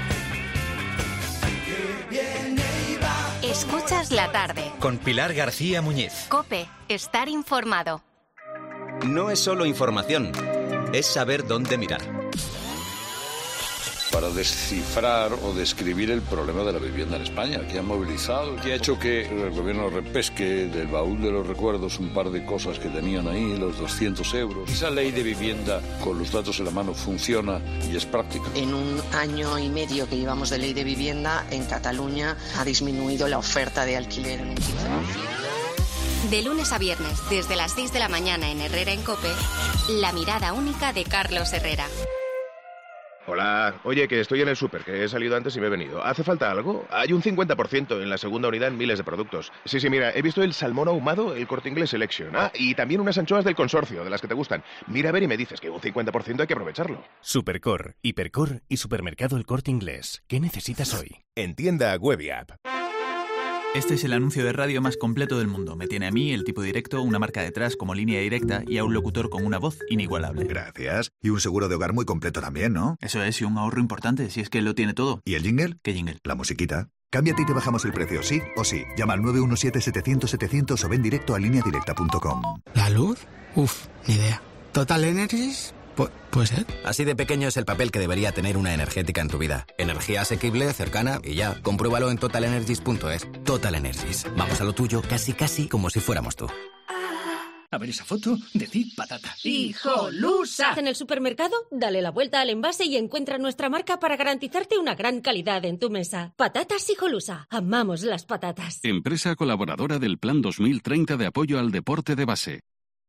que viene y va. Escuchas la tarde. Con Pilar García Muñiz. COPE. Estar informado. No es solo información, es saber dónde mirar. para descifrar o describir el problema de la vivienda en España, que ha movilizado, que ha hecho que el gobierno repesque del baúl de los recuerdos un par de cosas que tenían ahí, los doscientos euros. Esa ley de vivienda con los datos en la mano funciona y es práctica. En un año y medio que llevamos de ley de vivienda, en Cataluña ha disminuido la oferta de alquiler en un quince por ciento. De lunes a viernes, desde las seis de la mañana en Herrera en COPE, la mirada única de Carlos Herrera. Hola, oye, que estoy en el súper, que he salido antes y me he venido. ¿Hace falta algo? Hay un cincuenta por ciento en la segunda unidad en miles de productos. Sí, sí, mira, he visto el salmón ahumado, el Corte Inglés Selection. Ah, y también unas anchoas del consorcio, de las que te gustan. Mira a ver y me dices que un cincuenta por ciento hay que aprovecharlo. Supercor, Hipercor y Supermercado El Corte Inglés. ¿Qué necesitas hoy? En tienda web y app. Este es el anuncio de radio más completo del mundo. Me tiene a mí, el tipo directo, una marca detrás como línea directa y a un locutor con una voz inigualable. Gracias. Y un seguro de hogar muy completo también, ¿no? Eso es, y un ahorro importante, si es que lo tiene todo. ¿Y el jingle? ¿Qué jingle? La musiquita. Cámbiate y te bajamos el precio, sí o sí. Llama al nueve uno siete, setecientos, setecientos o ven directo a línea directa punto com. ¿La luz? Uf, ni idea. ¿Total Energies? Pu- ¿Puede ser? Así de pequeño es el papel que debería tener una energética en tu vida. Energía asequible, cercana y ya. Compruébalo en total energies punto es. Total Energies. Vamos a lo tuyo casi casi como si fuéramos tú. A ver esa foto, decid patata. ¡Hijolusa! En el supermercado, dale la vuelta al envase y encuentra nuestra marca para garantizarte una gran calidad en tu mesa. Patatas Hijolusa. Amamos las patatas. Empresa colaboradora del Plan dos mil treinta de apoyo al deporte de base.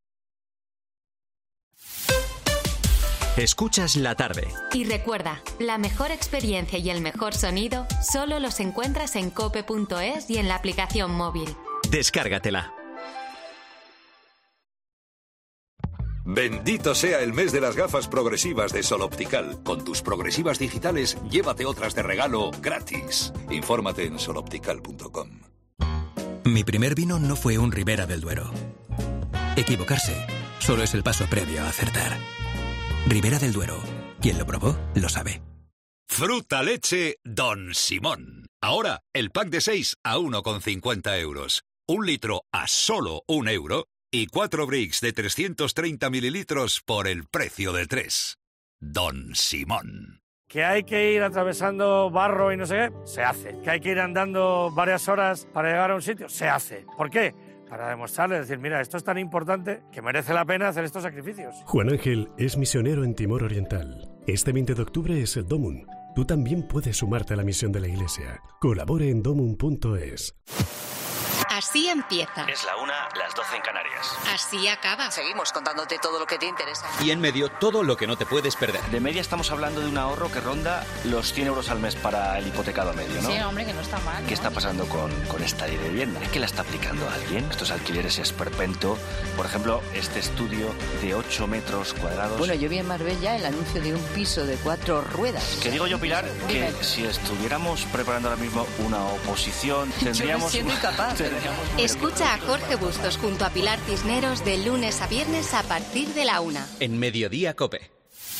Escuchas la tarde. Y recuerda, la mejor experiencia y el mejor sonido solo los encuentras en cope punto es y en la aplicación móvil. Descárgatela. Bendito sea el mes de las gafas progresivas de Sol Optical. Con tus progresivas digitales, llévate otras de regalo gratis. Infórmate en sol optical punto com. Mi primer vino no fue un Ribera del Duero. Equivocarse solo es el paso previo a acertar. Ribera del Duero. Quien lo probó, lo sabe. Fruta leche Don Simón. Ahora, el pack de seis a uno con cincuenta euros. Un litro a solo un euro. Y cuatro bricks de trescientos treinta mililitros por el precio de tres. Don Simón. Que hay que ir atravesando barro y no sé qué, se hace. Que hay que ir andando varias horas para llegar a un sitio, se hace. ¿Por qué? Para demostrarle, decir, mira, esto es tan importante que merece la pena hacer estos sacrificios. Juan Ángel es misionero en Timor Oriental. Este veinte de octubre es el Domun. Tú también puedes sumarte a la misión de la Iglesia. Colabore en domun punto es. Así empieza. Es la una, las doce en Canarias. Así acaba. Seguimos contándote todo lo que te interesa. Y en medio, todo lo que no te puedes perder. De media estamos hablando de un ahorro que ronda los cien euros al mes para el hipotecado medio, ¿no? Sí, hombre, que no está mal, ¿no? ¿Qué está pasando con, con esta ley de vivienda? ¿Es que la está aplicando alguien? Estos alquileres esperpento. Por ejemplo, este estudio de ocho metros cuadrados. Bueno, yo vi en Marbella el anuncio de un piso de cuatro ruedas. Que digo yo, Pilar, que Dime. si estuviéramos preparando ahora mismo una oposición, tendríamos... Yo me siento incapaz. tendríamos Escucha a Jorge Bustos junto a Pilar Cisneros de lunes a viernes a partir de la una. En Mediodía Cope.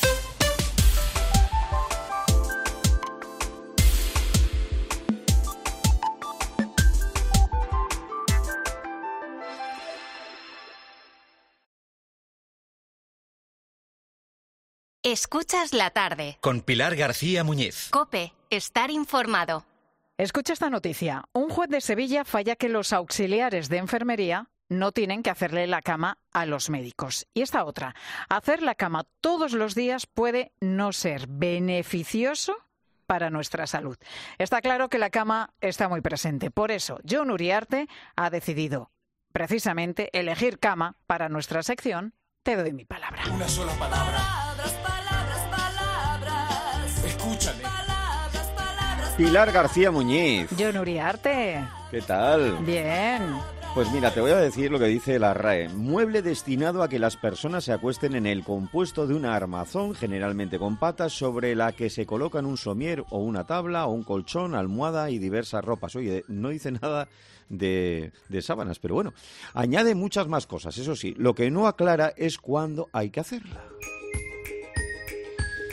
Escuchas la tarde. Con Pilar García Muñiz. Cope, estar informado. Escucha esta noticia. Un juez de Sevilla falla que los auxiliares de enfermería no tienen que hacerle la cama a los médicos. Y esta otra. Hacer la cama todos los días puede no ser beneficioso para nuestra salud. Está claro que la cama está muy presente. Por eso, Jon Uriarte ha decidido precisamente elegir cama para nuestra sección Te doy mi palabra. Una sola palabra. Palabras, palabras, palabras. Escúchame. Palabras, palabras. Pilar García Muñiz. Jon Uriarte. ¿Qué tal? Bien. Pues mira, te voy a decir lo que dice la R A E. Mueble destinado a que las personas se acuesten en el compuesto de una armazón, generalmente con patas, sobre la que se colocan un somier o una tabla o un colchón, almohada y diversas ropas. Oye, no dice nada de, de sábanas, pero bueno, añade muchas más cosas, eso sí. Lo que no aclara es cuándo hay que hacerla.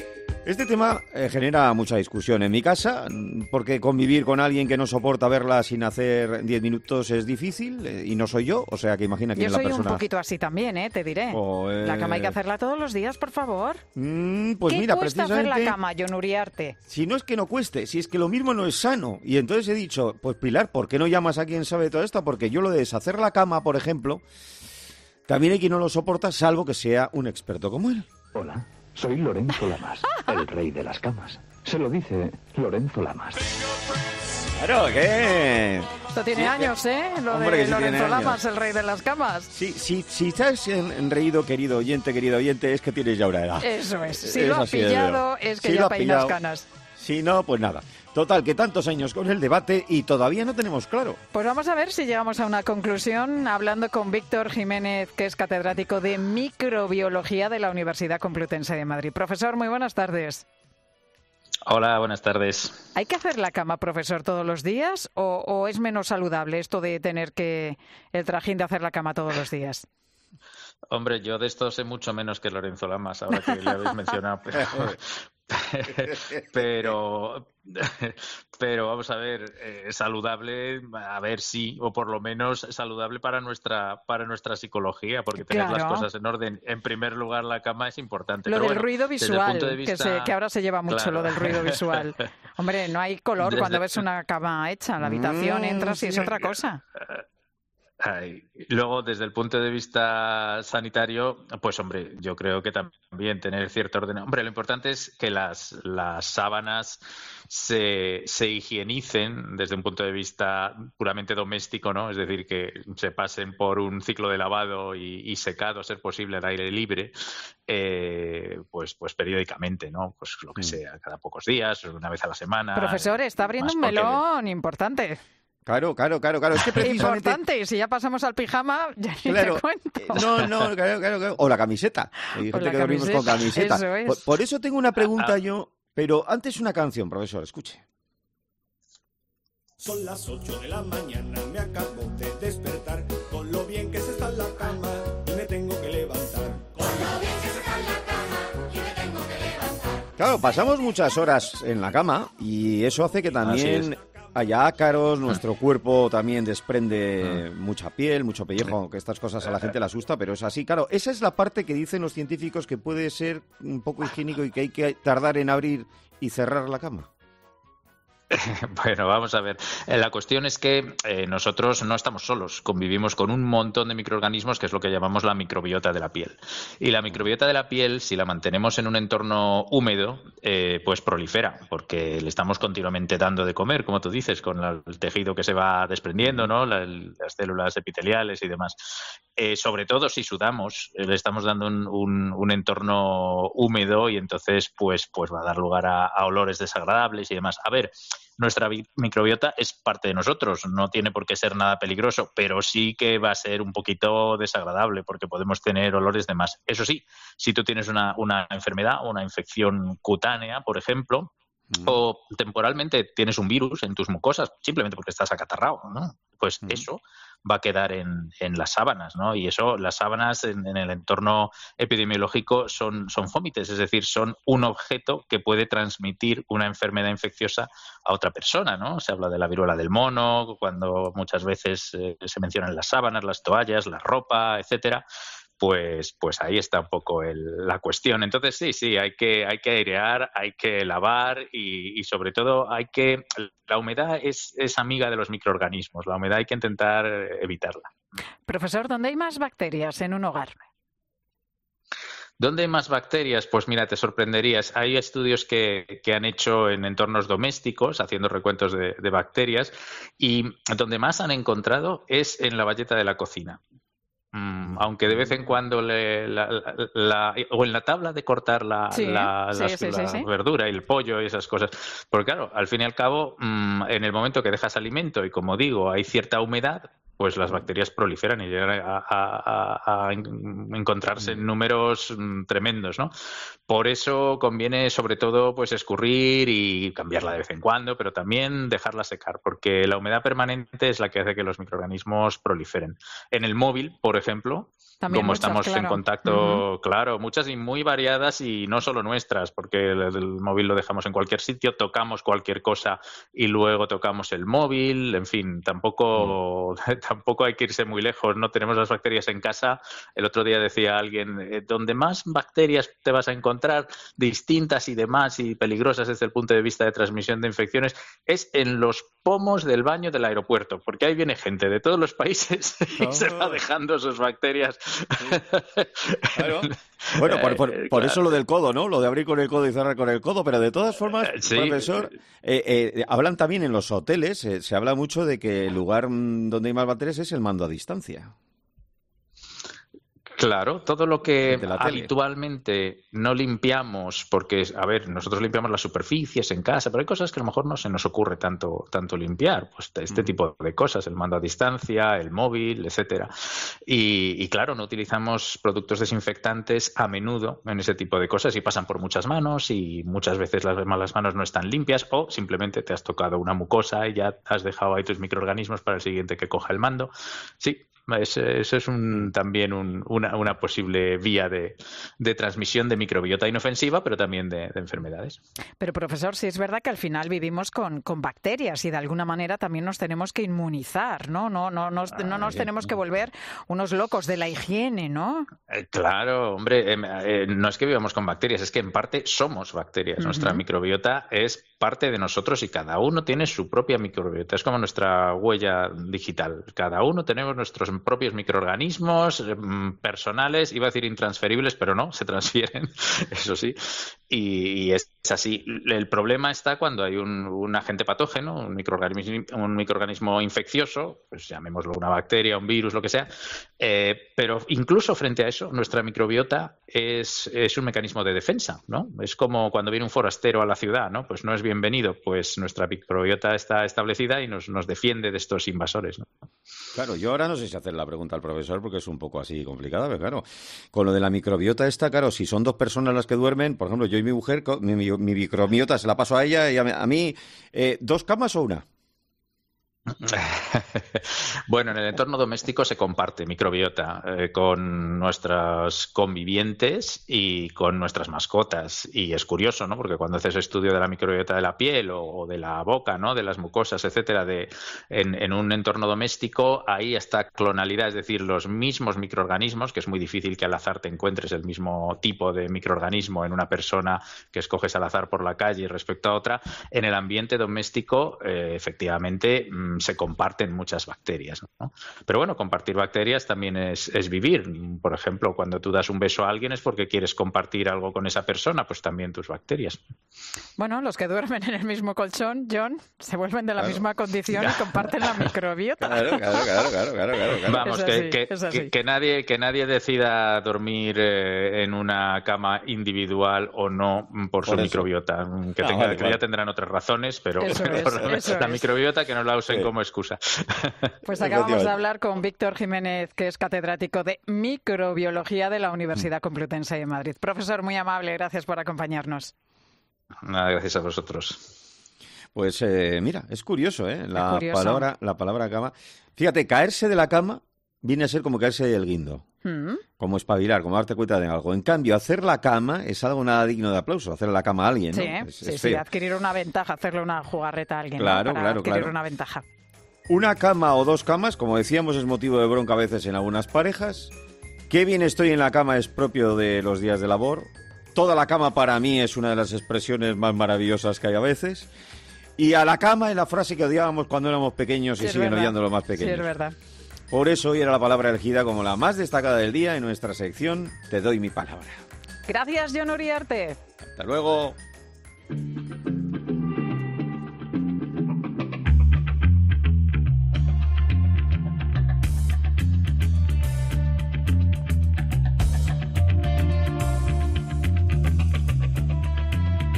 Este tema eh, genera mucha discusión en mi casa, porque convivir con alguien que no soporta verla sin hacer diez minutos es difícil, eh, y no soy yo, o sea que imagina quién yo es la persona. Yo soy un poquito así también, ¿eh? Te diré. Oh, eh... La cama hay que hacerla todos los días, por favor. Mm, pues ¿Qué mira, cuesta precisamente, hacer la cama, Jon Uriarte? Si no es que no cueste, si es que lo mismo no es sano. Y entonces he dicho, pues Pilar, ¿por qué no llamas a quien sabe todo esto? Porque yo lo de deshacer la cama, por ejemplo, también hay quien no lo soporta, salvo que sea un experto como él. Hola. Soy Lorenzo Lamas, el rey de las camas. Se lo dice Lorenzo Lamas. Claro, ¿qué? Esto tiene sí, años, ¿eh? Lo hombre, de sí Lorenzo Lamas, el rey de las camas. Sí, sí, si estás en, en reído, querido oyente, querido oyente, es que tienes ya una edad. Eso es. Si es lo has pillado, es que si ya peinas canas. Si no, pues nada. Total, que tantos años con el debate y todavía no tenemos claro. Pues vamos a ver si llegamos a una conclusión hablando con Víctor Jiménez, que es catedrático de microbiología de la Universidad Complutense de Madrid. Profesor, muy buenas tardes. Hola, buenas tardes. ¿Hay que hacer la cama, profesor, todos los días o, o es menos saludable esto de tener que el trajín de hacer la cama todos los días? Hombre, yo de esto sé mucho menos que Lorenzo Lamas, ahora que le habéis mencionado, pero, pero, pero vamos a ver, eh, saludable, a ver sí, o por lo menos saludable para nuestra para nuestra psicología, porque tener claro. las cosas en orden. En primer lugar, la cama es importante. Lo pero del bueno, ruido visual, de vista... que, se, que ahora se lleva mucho claro. lo del ruido visual. Hombre, no hay color desde... cuando ves una cama hecha en la habitación, entras y es otra cosa. Ay. Luego, desde el punto de vista sanitario, pues hombre, yo creo que también tener cierto orden. Hombre, lo importante es que las, las sábanas se, se higienicen desde un punto de vista puramente doméstico, ¿no? Es decir, que se pasen por un ciclo de lavado y, y secado, a ser posible, al aire libre, eh, pues, pues periódicamente, ¿no? Pues lo que sea, cada pocos días, una vez a la semana. Profesor, está abriendo un melón porque... importante. Claro, claro, claro, claro. Es que precisamente... Importante, y si ya pasamos al pijama, ya ni claro, te cuento. No, no, claro, claro, claro. O la camiseta. Hay gente que camiseta, dormimos con camiseta. Eso es. Por, por eso tengo una pregunta yo, pero antes una canción, profesor, escuche. Son las ocho de la mañana, me acabo de despertar, con lo bien que se está en la cama y me tengo que levantar. Con lo bien que se está en la cama y me tengo que levantar. Claro, pasamos muchas horas en la cama y eso hace que también... haya ácaros, nuestro cuerpo también desprende mucha piel, mucho pellejo, aunque estas cosas a la gente le asusta, pero es así. Claro, esa es la parte que dicen los científicos que puede ser un poco higiénico y que hay que tardar en abrir y cerrar la cama. Bueno, vamos a ver. La cuestión es que eh, nosotros no estamos solos, convivimos con un montón de microorganismos que es lo que llamamos la microbiota de la piel. Y la microbiota de la piel, si la mantenemos en un entorno húmedo, eh, pues prolifera, porque le estamos continuamente dando de comer, como tú dices, con la, el tejido que se va desprendiendo, ¿no? La, las células epiteliales y demás. Eh, sobre todo si sudamos, eh, le estamos dando un, un, un entorno húmedo y entonces pues, pues va a dar lugar a, a olores desagradables y demás. A ver, nuestra microbiota es parte de nosotros, no tiene por qué ser nada peligroso, pero sí que va a ser un poquito desagradable porque podemos tener olores de más. Eso sí, si tú tienes una, una enfermedad o una infección cutánea, por ejemplo, mm. o temporalmente tienes un virus en tus mucosas, simplemente porque estás acatarrado, ¿no? Pues mm. eso va a quedar en, en las sábanas, ¿no? Y eso, las sábanas en, en el entorno epidemiológico son, son fómites, es decir, son un objeto que puede transmitir una enfermedad infecciosa a otra persona, ¿no? Se habla de la viruela del mono, cuando muchas veces eh, se mencionan las sábanas, las toallas, la ropa, etcétera. Pues, pues ahí está un poco el, la cuestión. Entonces sí, sí, hay que, hay que airear, hay que lavar y, y sobre todo hay que... La humedad es, es amiga de los microorganismos, la humedad hay que intentar evitarla. Profesor, ¿dónde hay más bacterias en un hogar? ¿Dónde hay más bacterias? Pues mira, te sorprenderías. Hay estudios que, que han hecho en entornos domésticos, haciendo recuentos de, de bacterias, y donde más han encontrado es en la bayeta de la cocina. Mm, aunque de vez en cuando le, la, la, la, o en la tabla de cortar la, sí, la, sí, las, sí, la sí, verdura y el pollo y esas cosas, porque claro, al fin y al cabo, mm, en el momento que dejas alimento y como digo, hay cierta humedad, pues las bacterias proliferan y llegan a, a, a, a encontrarse en números tremendos, ¿no? Por eso conviene sobre todo pues escurrir y cambiarla de vez en cuando, pero también dejarla secar, porque la humedad permanente es la que hace que los microorganismos proliferen. En el móvil, por ejemplo, también como muchas, estamos claro. en contacto, uh-huh. claro, muchas y muy variadas y no solo nuestras, porque el, el móvil lo dejamos en cualquier sitio, tocamos cualquier cosa y luego tocamos el móvil, en fin, tampoco, uh-huh. tampoco hay que irse muy lejos, no tenemos las bacterias en casa. El otro día decía alguien, eh, donde más bacterias te vas a encontrar, distintas y demás y peligrosas desde el punto de vista de transmisión de infecciones, es en los pomos del baño del aeropuerto, porque ahí viene gente de todos los países y oh. se va dejando sus bacterias. Sí. Claro. Bueno, por, por, por claro. eso lo del codo, ¿no? Lo de abrir con el codo y cerrar con el codo, pero de todas formas, sí. profesor, eh, eh, hablan también en los hoteles, eh, se habla mucho de que el lugar donde hay más bacterias es el mando a distancia. Claro, todo lo que habitualmente no limpiamos, porque, a ver, nosotros limpiamos las superficies en casa, pero hay cosas que a lo mejor no se nos ocurre tanto, tanto limpiar, pues este mm. tipo de cosas, el mando a distancia, el móvil, etcétera. Y, y claro, no utilizamos productos desinfectantes a menudo en ese tipo de cosas y pasan por muchas manos y muchas veces las, las manos no están limpias o simplemente te has tocado una mucosa y ya has dejado ahí tus microorganismos para el siguiente que coja el mando. Sí. Eso es un, también un, una, una posible vía de, de transmisión de microbiota inofensiva, pero también de, de enfermedades. Pero, profesor, sí es verdad que al final vivimos con, con bacterias y de alguna manera también nos tenemos que inmunizar, ¿no? No, no, nos, no nos tenemos que volver unos locos de la higiene, ¿no? Eh, claro, hombre, eh, eh, no es que vivamos con bacterias, es que en parte somos bacterias. Uh-huh. Nuestra microbiota es parte de nosotros y cada uno tiene su propia microbiota. Es como nuestra huella digital. Cada uno tenemos nuestros propios microorganismos eh, personales, iba a decir intransferibles, pero no, se transfieren, eso sí, y, y es así. El problema está cuando hay un, un agente patógeno, un microorganismo, un microorganismo infeccioso, pues llamémoslo una bacteria, un virus, lo que sea, eh, pero incluso frente a eso, nuestra microbiota es, es un mecanismo de defensa, ¿no? Es como cuando viene un forastero a la ciudad, ¿no? Pues no es bienvenido, pues nuestra microbiota está establecida y nos, nos defiende de estos invasores, ¿no? Claro, yo ahora no sé si hacer la pregunta al profesor porque es un poco así complicada, pero claro, con lo de la microbiota esta, claro, si son dos personas las que duermen, por ejemplo, yo y mi mujer, mi, mi, mi microbiota se la paso a ella y a, a mí, eh, ¿dos camas o una? Bueno, en el entorno doméstico se comparte microbiota eh, con nuestros convivientes y con nuestras mascotas. Y es curioso, ¿no? Porque cuando haces estudio de la microbiota de la piel o, o de la boca, ¿no? De las mucosas, etcétera, de, en, en un entorno doméstico, ahí está clonalidad, es decir, los mismos microorganismos, que es muy difícil que al azar te encuentres el mismo tipo de microorganismo en una persona que escoges al azar por la calle respecto a otra. En el ambiente doméstico, eh, efectivamente, se comparten muchas bacterias, ¿no? Pero bueno, compartir bacterias también es, es vivir. Por ejemplo, cuando tú das un beso a alguien es porque quieres compartir algo con esa persona, pues también tus bacterias. Bueno, los que duermen en el mismo colchón, John, se vuelven de la claro. misma condición y comparten la microbiota. Claro, claro, claro, claro, claro, claro. Vamos, así, que, que, que, que, nadie, que nadie decida dormir eh, en una cama individual o no por, por su eso. microbiota. Que, no, tenga, vale, que vale. ya tendrán otras razones, pero, eso pero es, eso la es. microbiota que no la usen sí. como excusa. Pues acabamos de hablar con Víctor Jiménez, que es catedrático de microbiología de la Universidad Complutense de Madrid. Profesor, muy amable, gracias por acompañarnos. Nada, gracias a vosotros. Pues eh, mira, es curioso, ¿eh? La curioso. palabra, la palabra cama. Fíjate, caerse de la cama viene a ser como caerse del guindo. ¿Mm? Como espabilar, como darte cuenta de algo. En cambio, hacer la cama es algo nada digno de aplauso. Hacer la cama a alguien, ¿no? Sí, es, sí, es sí, adquirir una ventaja, hacerle una jugarreta a alguien. Claro, ¿no? Para claro, adquirir claro. una ventaja. Una cama o dos camas, como decíamos, es motivo de bronca a veces en algunas parejas. Qué bien estoy en la cama es propio de los días de labor. Toda la cama para mí es una de las expresiones más maravillosas que hay a veces. Y a la cama es la frase que odiábamos cuando éramos pequeños y sí, siguen odiando los más pequeños. Sí, es verdad. Por eso hoy era la palabra elegida como la más destacada del día en nuestra sección Te doy mi palabra. Gracias, John Uriarte. Hasta luego. La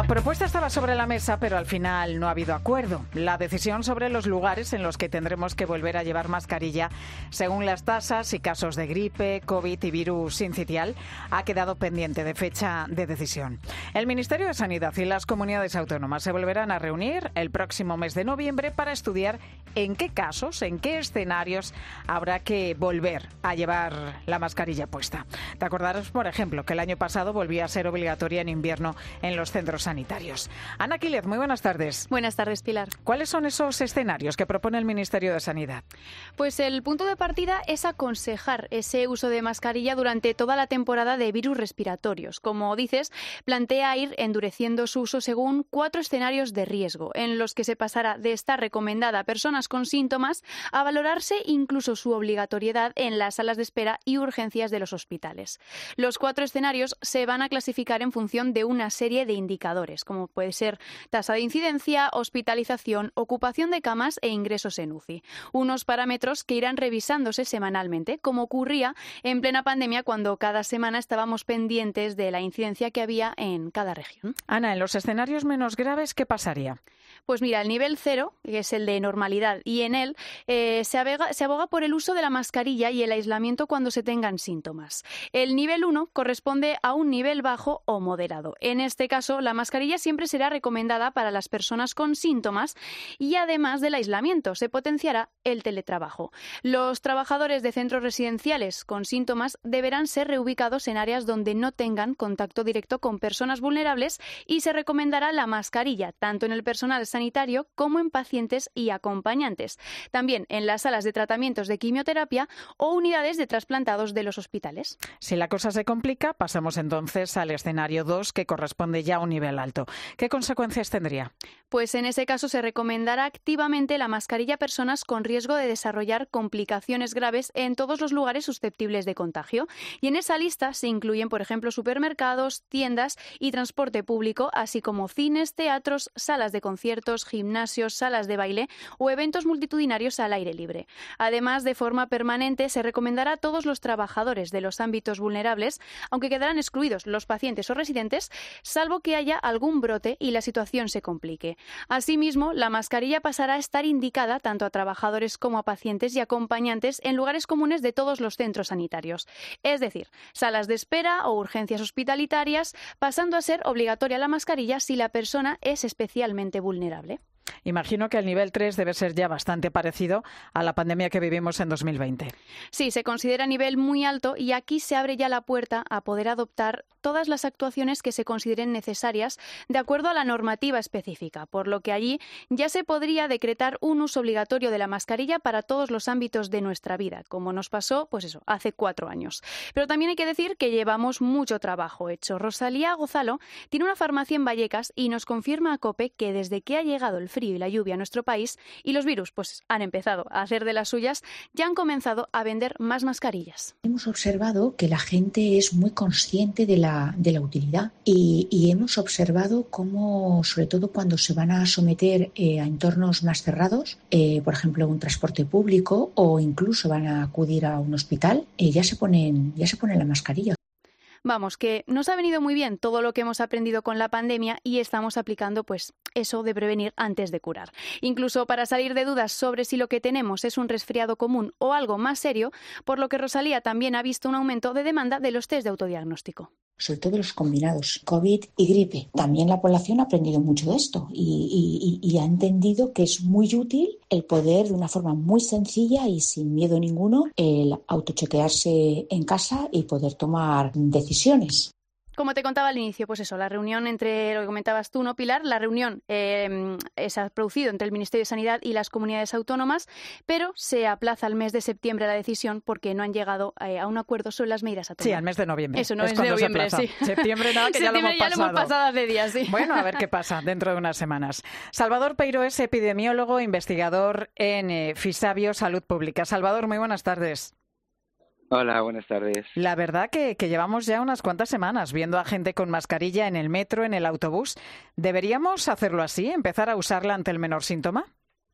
La propuesta estaba sobre la mesa, pero al final no ha habido acuerdo. La decisión sobre los lugares en los que tendremos que volver a llevar mascarilla, según las tasas y casos de gripe, COVID y virus sincitial, ha quedado pendiente de fecha de decisión. El Ministerio de Sanidad y las comunidades autónomas se volverán a reunir el próximo mes de noviembre para estudiar en qué casos, en qué escenarios habrá que volver a llevar la mascarilla puesta. Te acordarás, por ejemplo, que el año pasado volvía a ser obligatoria en invierno en los centros sanitarios. Ana Quílez, muy buenas tardes. Buenas tardes, Pilar. ¿Cuáles son esos escenarios que propone el Ministerio de Sanidad? Pues el punto de partida es aconsejar ese uso de mascarilla durante toda la temporada de virus respiratorios. Como dices, plantea ir endureciendo su uso según cuatro escenarios de riesgo, en los que se pasará de estar recomendada a personas con síntomas a valorarse incluso su obligatoriedad en las salas de espera y urgencias de los hospitales. Los cuatro escenarios se van a clasificar en función de una serie de indicadores, como puede ser tasa de incidencia, hospitalización, ocupación de camas e ingresos en U C I. Unos parámetros que irán revisándose semanalmente, como ocurría en plena pandemia cuando cada semana estábamos pendientes de la incidencia que había en cada región. Ana, en los escenarios menos graves, ¿qué pasaría? Pues mira, el nivel cero, que es el de normalidad, y en él eh, se, abega, se aboga por el uso de la mascarilla y el aislamiento cuando se tengan síntomas. El nivel uno corresponde a un nivel bajo o moderado. En este caso, la mascarilla siempre será recomendada para las personas con síntomas y además del aislamiento, se potenciará el teletrabajo. Los trabajadores de centros residenciales con síntomas deberán ser reubicados en áreas donde no tengan contacto directo con personas vulnerables y se recomendará la mascarilla tanto en el personal sanitario como en pacientes y acompañantes. También en las salas de tratamientos de quimioterapia o unidades de trasplantados de los hospitales. Si la cosa se complica, pasamos entonces al escenario dos, que corresponde ya a un nivel alto. ¿Qué consecuencias tendría? Pues en ese caso se recomendará activamente la mascarilla a personas con riesgo de desarrollar complicaciones graves en todos los lugares susceptibles de contagio. Y en esa lista se incluyen, por ejemplo, supermercados, tiendas y transporte público, así como cines, teatros, salas de conciertos, gimnasios, salas de baile o eventos multitudinarios al aire libre. Además, de forma permanente, se recomendará a todos los trabajadores de los ámbitos vulnerables, aunque quedarán excluidos los pacientes o residentes, salvo que haya algún brote y la situación se complique. Asimismo, la mascarilla pasará a estar indicada tanto a trabajadores como a pacientes y acompañantes en lugares comunes de todos los centros sanitarios, es decir, salas de espera o urgencias hospitalarias, pasando a ser obligatoria la mascarilla si la persona es especialmente vulnerable. Imagino que el nivel tres debe ser ya bastante parecido a la pandemia que vivimos en dos mil veinte. Sí, se considera nivel muy alto y aquí se abre ya la puerta a poder adoptar todas las actuaciones que se consideren necesarias de acuerdo a la normativa específica, por lo que allí ya se podría decretar un uso obligatorio de la mascarilla para todos los ámbitos de nuestra vida, como nos pasó, pues eso, hace cuatro años. Pero también hay que decir que llevamos mucho trabajo hecho. Rosalía Gozalo tiene una farmacia en Vallecas y nos confirma a COPE que desde que ha llegado el frío y la lluvia a nuestro país y los virus pues han empezado a hacer de las suyas, ya han comenzado a vender más mascarillas. Hemos observado que la gente es muy consciente de la, de la utilidad y, y hemos observado cómo, sobre todo cuando se van a someter eh, a entornos más cerrados, eh, por ejemplo un transporte público o incluso van a acudir a un hospital, eh, ya se ponen, ya se ponen la mascarilla. Vamos, que nos ha venido muy bien todo lo que hemos aprendido con la pandemia y estamos aplicando pues eso de prevenir antes de curar. Incluso para salir de dudas sobre si lo que tenemos es un resfriado común o algo más serio, por lo que Rosalía también ha visto un aumento de demanda de los test de autodiagnóstico. Sobre todo los combinados, COVID y gripe. También la población ha aprendido mucho de esto y, y, y ha entendido que es muy útil el poder, de una forma muy sencilla y sin miedo ninguno, el autochequearse en casa y poder tomar decisiones. Como te contaba al inicio, pues eso, la reunión entre, lo que comentabas tú, ¿no, Pilar? La reunión eh, se ha producido entre el Ministerio de Sanidad y las comunidades autónomas, pero se aplaza al mes de septiembre la decisión porque no han llegado eh, a un acuerdo sobre las medidas a tomar. Sí, al mes de noviembre. Eso, no es es de noviembre, sí. Septiembre nada, que ya lo hemos pasado. ya lo hemos pasado hace días, sí. Bueno, a ver qué pasa dentro de unas semanas. Salvador Peiro es epidemiólogo, investigador en eh, Fisabio Salud Pública. Salvador, muy buenas tardes. Hola, buenas tardes. La verdad que, que llevamos ya unas cuantas semanas viendo a gente con mascarilla en el metro, en el autobús. ¿Deberíamos hacerlo así, empezar a usarla ante el menor síntoma?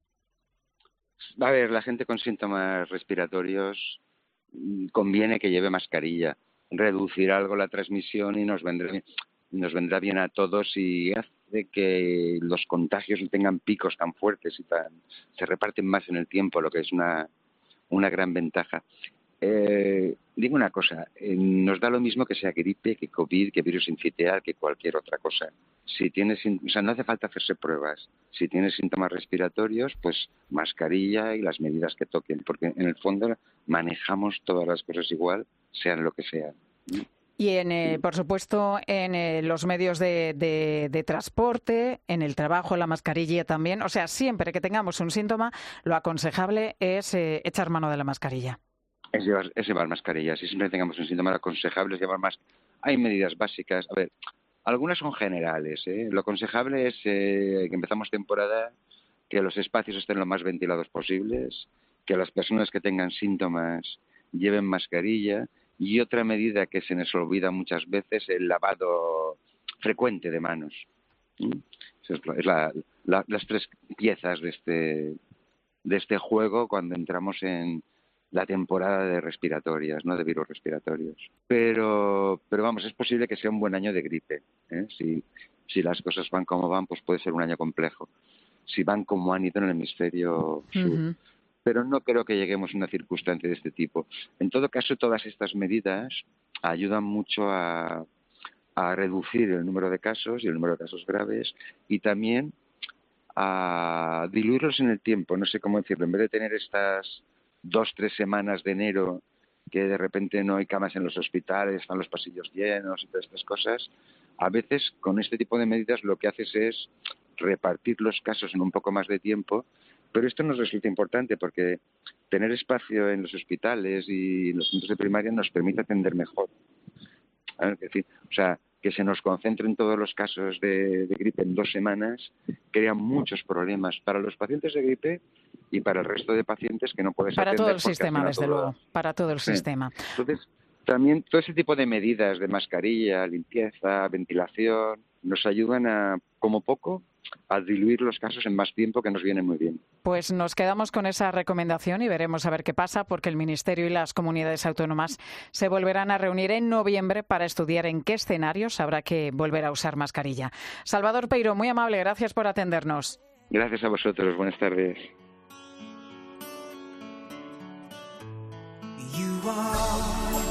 A ver, la gente con síntomas respiratorios conviene que lleve mascarilla. Reducir algo la transmisión y nos vendrá bien. nos vendrá bien a todos y hace que los contagios no tengan picos tan fuertes y tan, se reparten más en el tiempo, lo que es una, una gran ventaja. Eh, digo una cosa, eh, nos da lo mismo que sea gripe, que COVID, que virus sincitial, que cualquier otra cosa. Si tienes, o sea, no hace falta hacerse pruebas. Si tienes síntomas respiratorios, pues mascarilla y las medidas que toquen, porque en el fondo manejamos todas las cosas igual, sean lo que sean. Y, en, eh, por supuesto, en eh, los medios de, de, de transporte, en el trabajo, la mascarilla también. O sea, siempre que tengamos un síntoma, lo aconsejable es eh, echar mano de la mascarilla. Es llevar, es llevar mascarilla. Si siempre tengamos un síntoma, lo aconsejable es llevar más. Hay medidas básicas. A ver, algunas son generales, ¿eh? Lo aconsejable es eh, que empezamos temporada, que los espacios estén lo más ventilados posibles, que las personas que tengan síntomas lleven mascarilla. Y otra medida que se nos olvida muchas veces, el lavado frecuente de manos. ¿Mm? Es la, la, las tres piezas de este, de este juego cuando entramos en la temporada de respiratorias, ¿no? De virus respiratorios. Pero, pero vamos, es posible que sea un buen año de gripe, ¿eh? Si, si las cosas van como van, pues puede ser un año complejo. Si van como han ido en el hemisferio sur. Uh-huh. Pero no creo que lleguemos a una circunstancia de este tipo. En todo caso, todas estas medidas ayudan mucho a, a reducir el número de casos y el número de casos graves y también a diluirlos en el tiempo. No sé cómo decirlo. En vez de tener estas dos, tres semanas de enero que de repente no hay camas en los hospitales, están los pasillos llenos y todas estas cosas, a veces con este tipo de medidas lo que haces es repartir los casos en un poco más de tiempo. Pero esto nos resulta importante porque tener espacio en los hospitales y en los centros de primaria nos permite atender mejor. Es decir, o sea, que se nos concentren todos los casos de, de gripe en dos semanas crea muchos problemas para los pacientes de gripe y para el resto de pacientes que no puedes para atender. Para todo el sistema, desde todo... luego, para todo el sí. sistema. Entonces, también todo ese tipo de medidas de mascarilla, limpieza, ventilación, nos ayudan a, como poco, a diluir los casos en más tiempo, que nos viene muy bien. Pues nos quedamos con esa recomendación y veremos a ver qué pasa, porque el Ministerio y las comunidades autónomas se volverán a reunir en noviembre para estudiar en qué escenarios habrá que volver a usar mascarilla. Salvador Peiro, muy amable, gracias por atendernos. Gracias a vosotros, buenas tardes. You are...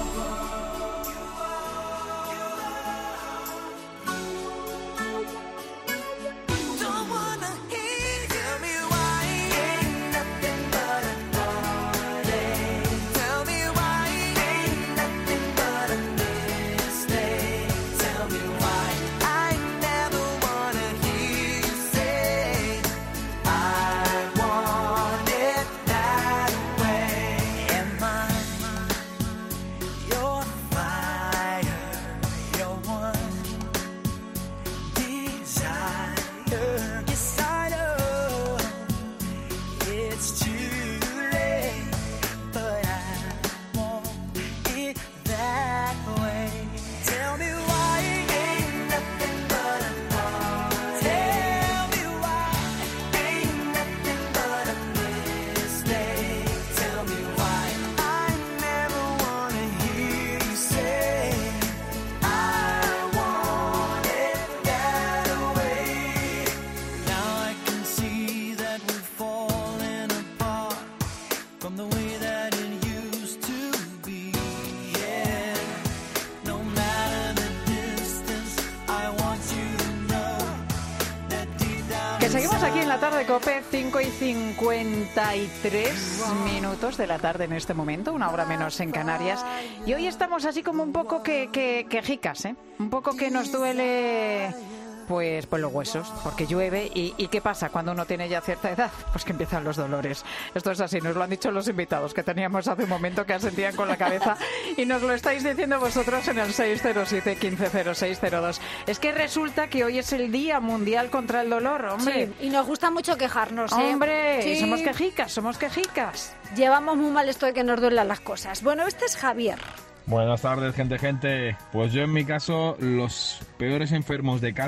Seguimos aquí en la tarde COPE, cinco y cincuenta y tres minutos de la tarde en este momento, una hora menos en Canarias. Y hoy estamos así como un poco que, que, quejicas, ¿eh? Un poco que nos duele... Pues, pues los huesos, porque llueve y, y ¿qué pasa cuando uno tiene ya cierta edad? Pues que empiezan los dolores. Esto es así, nos lo han dicho los invitados que teníamos hace un momento que asentían con la cabeza y nos lo estáis diciendo vosotros en el seis cero siete, quince cero seis cero dos. Es que resulta que hoy es el Día Mundial contra el Dolor, hombre. Sí, y nos gusta mucho quejarnos, ¿eh? Hombre, sí. somos quejicas, somos quejicas. Llevamos muy mal esto de que nos duelan las cosas. Bueno, este es Javier. Buenas tardes, gente, gente. Pues yo en mi caso, los peores enfermos de casa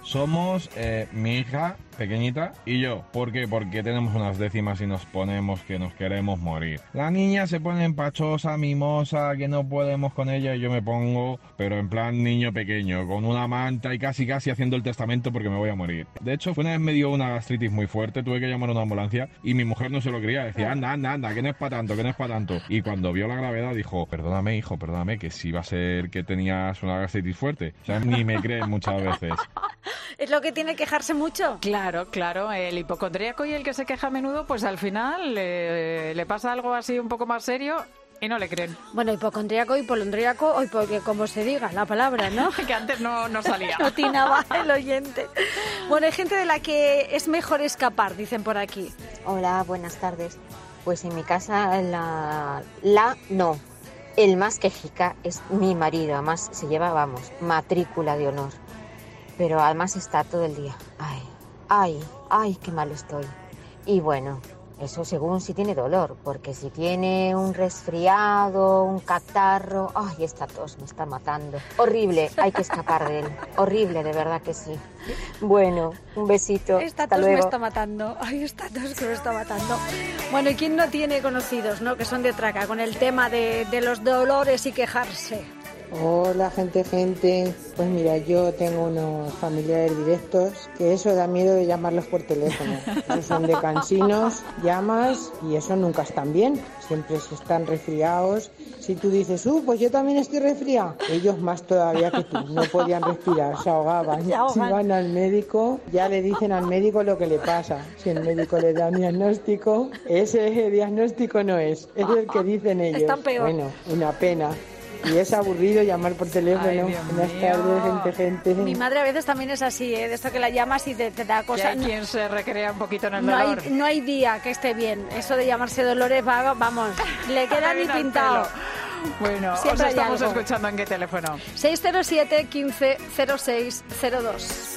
Somos eh, mi hija pequeñita y yo. ¿Por qué? Porque tenemos unas décimas y nos ponemos que nos queremos morir. La niña se pone empachosa, mimosa, que no podemos con ella y yo me pongo, pero en plan niño pequeño, con una manta y casi casi haciendo el testamento porque me voy a morir. De hecho, una vez me dio una gastritis muy fuerte, tuve que llamar a una ambulancia y mi mujer no se lo creía. Decía, anda, anda, anda, que no es para tanto, que no es para tanto. Y cuando vio la gravedad dijo, perdóname, hijo, perdóname, que sí va a ser que tenías una gastritis fuerte. O sea, ni me creen muchas veces. ¿Es lo que tiene quejarse mucho? Claro, claro. El hipocondríaco y el que se queja a menudo, pues al final eh, le pasa algo así un poco más serio y no le creen. Bueno, hipocondríaco, hipolondríaco, o porque como se diga la palabra, ¿no? Que antes no, no salía. No atinaba el oyente. Bueno, hay gente de la que es mejor escapar, dicen por aquí. Hola, buenas tardes. Pues en mi casa la, la no. El más quejica es mi marido, además se lleva, vamos, matrícula de honor. Pero además está todo el día. Ay, ay, ay, qué mal estoy. Y bueno, eso según si tiene dolor, porque si tiene un resfriado, un catarro, ay, esta tos me está matando. Horrible, hay que escapar de él. Horrible, de verdad que sí. Bueno, un besito. Esta hasta tos luego. me está matando. Ay, esta tos que me está matando. Bueno, ¿y quién no tiene conocidos, no? Que son de traca, con el tema de, de los dolores y quejarse. Hola, gente, gente. Pues mira, yo tengo unos familiares directos que eso da miedo de llamarlos por teléfono. Esos son de cansinos, llamas y eso nunca están bien. Siempre si están resfriados. Si tú dices, uh, pues yo también estoy resfriada. Ellos más todavía que tú. No podían respirar, se ahogaban. Se ahogan. Si van al médico, ya le dicen al médico lo que le pasa. Si el médico le da un diagnóstico, ese diagnóstico no es. Es el que dicen ellos. Están peor. Bueno, una pena. Y es aburrido llamar por teléfono. Ay, Dios Buenas mío. tardes, gente, gente. Mi madre a veces también es así, ¿eh? De esto que la llamas y te, te da Que cosas. hay quien se recrea un poquito en el No dolor. hay, no hay día que esté bien. Eso de llamarse Dolores, va, vamos, le queda ni Viene al pintado. pelo. Bueno, Siempre os hay estamos algo. escuchando en qué teléfono. seis cero siete, quince, cero seis, cero dos.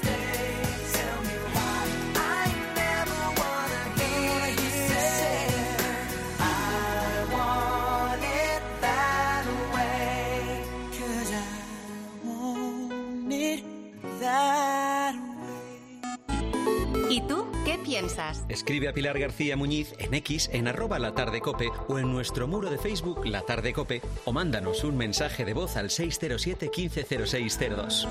¿Y tú qué piensas? Escribe a Pilar García Muñiz en X, en arroba La Tarde Cope o en nuestro muro de Facebook La Tarde Cope o mándanos un mensaje de voz al seis cero siete, quince, cero seis cero dos.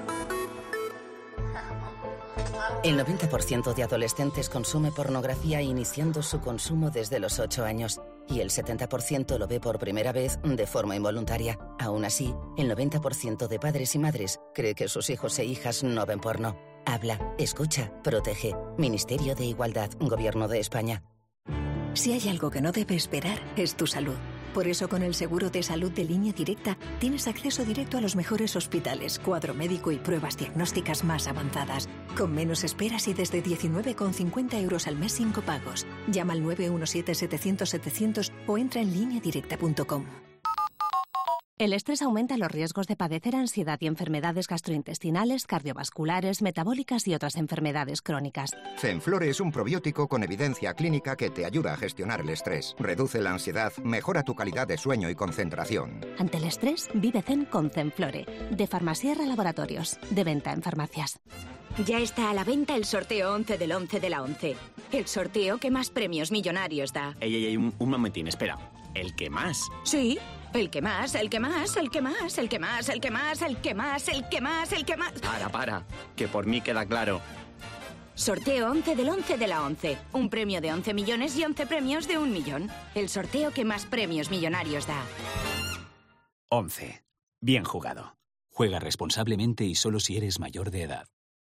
El noventa por ciento de adolescentes consume pornografía iniciando su consumo desde los ocho años y el setenta por ciento lo ve por primera vez de forma involuntaria. Aún así, el noventa por ciento de padres y madres cree que sus hijos e hijas no ven porno. Habla, escucha, protege. Ministerio de Igualdad, Gobierno de España. Si hay algo que no debe esperar, es tu salud. Por eso, con el seguro de salud de Línea Directa, tienes acceso directo a los mejores hospitales, cuadro médico y pruebas diagnósticas más avanzadas. Con menos esperas y desde diecinueve con cincuenta euros al mes sin copagos. Llama al nueve uno siete, setecientos, setecientos o entra en línea directa punto com. El estrés aumenta los riesgos de padecer ansiedad y enfermedades gastrointestinales, cardiovasculares, metabólicas y otras enfermedades crónicas. Zenflore es un probiótico con evidencia clínica que te ayuda a gestionar el estrés, reduce la ansiedad, mejora tu calidad de sueño y concentración. Ante el estrés, vive zen con Zenflore, de Farmasierra Laboratorios, de venta en farmacias. Ya está a la venta el sorteo once del once de la once. El sorteo que más premios millonarios da. Ey, ey, ey, un, un momentín, espera. ¿El que más? Sí, el que más, el que más, el que más, el que más, el que más, el que más, el que más, el que más. Para, para, que por mí queda claro. Sorteo once del once de la once. Un premio de once millones y once premios de un millón. El sorteo que más premios millonarios da. once. Bien jugado. Juega responsablemente y solo si eres mayor de edad.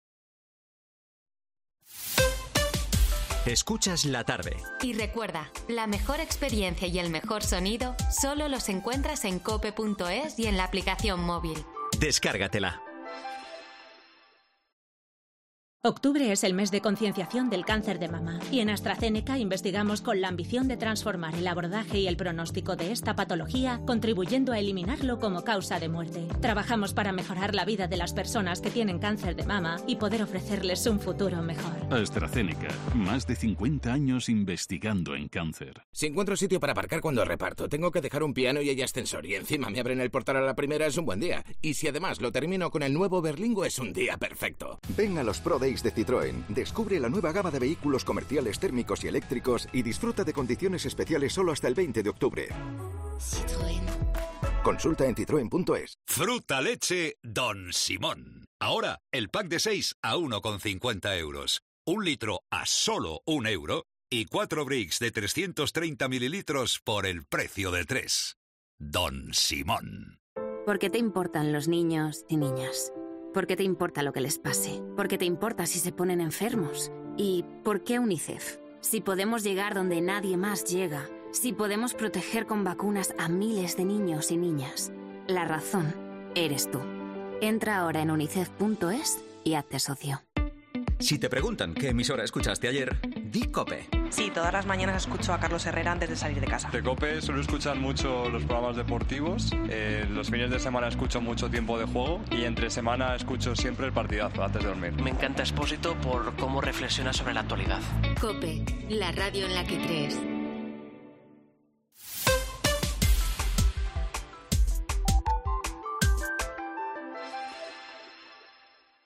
Escuchas La Tarde. Y recuerda, la mejor experiencia y el mejor sonido solo los encuentras en cope punto es y en la aplicación móvil. Descárgatela. Octubre es el mes de concienciación del cáncer de mama y en AstraZeneca investigamos con la ambición de transformar el abordaje y el pronóstico de esta patología, contribuyendo a eliminarlo como causa de muerte. Trabajamos para mejorar la vida de las personas que tienen cáncer de mama y poder ofrecerles un futuro mejor. AstraZeneca, más de cincuenta años investigando en cáncer. Si encuentro sitio para aparcar cuando reparto, tengo que dejar un piano y hay ascensor y encima me abren el portal a la primera, es un buen día. Y si además lo termino con el nuevo Berlingo, es un día perfecto. Ven a los Pro Days de Citroën, descubre la nueva gama de vehículos comerciales térmicos y eléctricos y disfruta de condiciones especiales solo hasta el veinte de octubre. Citroën. Consulta en citroen punto es. Fruta leche Don Simón. Ahora el pack de seis a uno con cincuenta euros. Un litro a solo un euro y cuatro bricks de trescientos treinta mililitros por el precio de tres. Don Simón. ¿Por qué te importan los niños y niñas? ¿Por qué te importa lo que les pase? ¿Por qué te importa si se ponen enfermos? ¿Y por qué UNICEF? Si podemos llegar donde nadie más llega, si podemos proteger con vacunas a miles de niños y niñas, la razón eres tú. Entra ahora en unicef punto es y hazte socio. Si te preguntan qué emisora escuchaste ayer, di COPE. Sí, todas las mañanas escucho a Carlos Herrera antes de salir de casa. De COPE suelo escuchar mucho los programas deportivos, eh, los fines de semana escucho mucho Tiempo de Juego y entre semana escucho siempre el partidazo antes de dormir. Me encanta Expósito por cómo reflexiona sobre la actualidad. COPE, la radio en la que crees.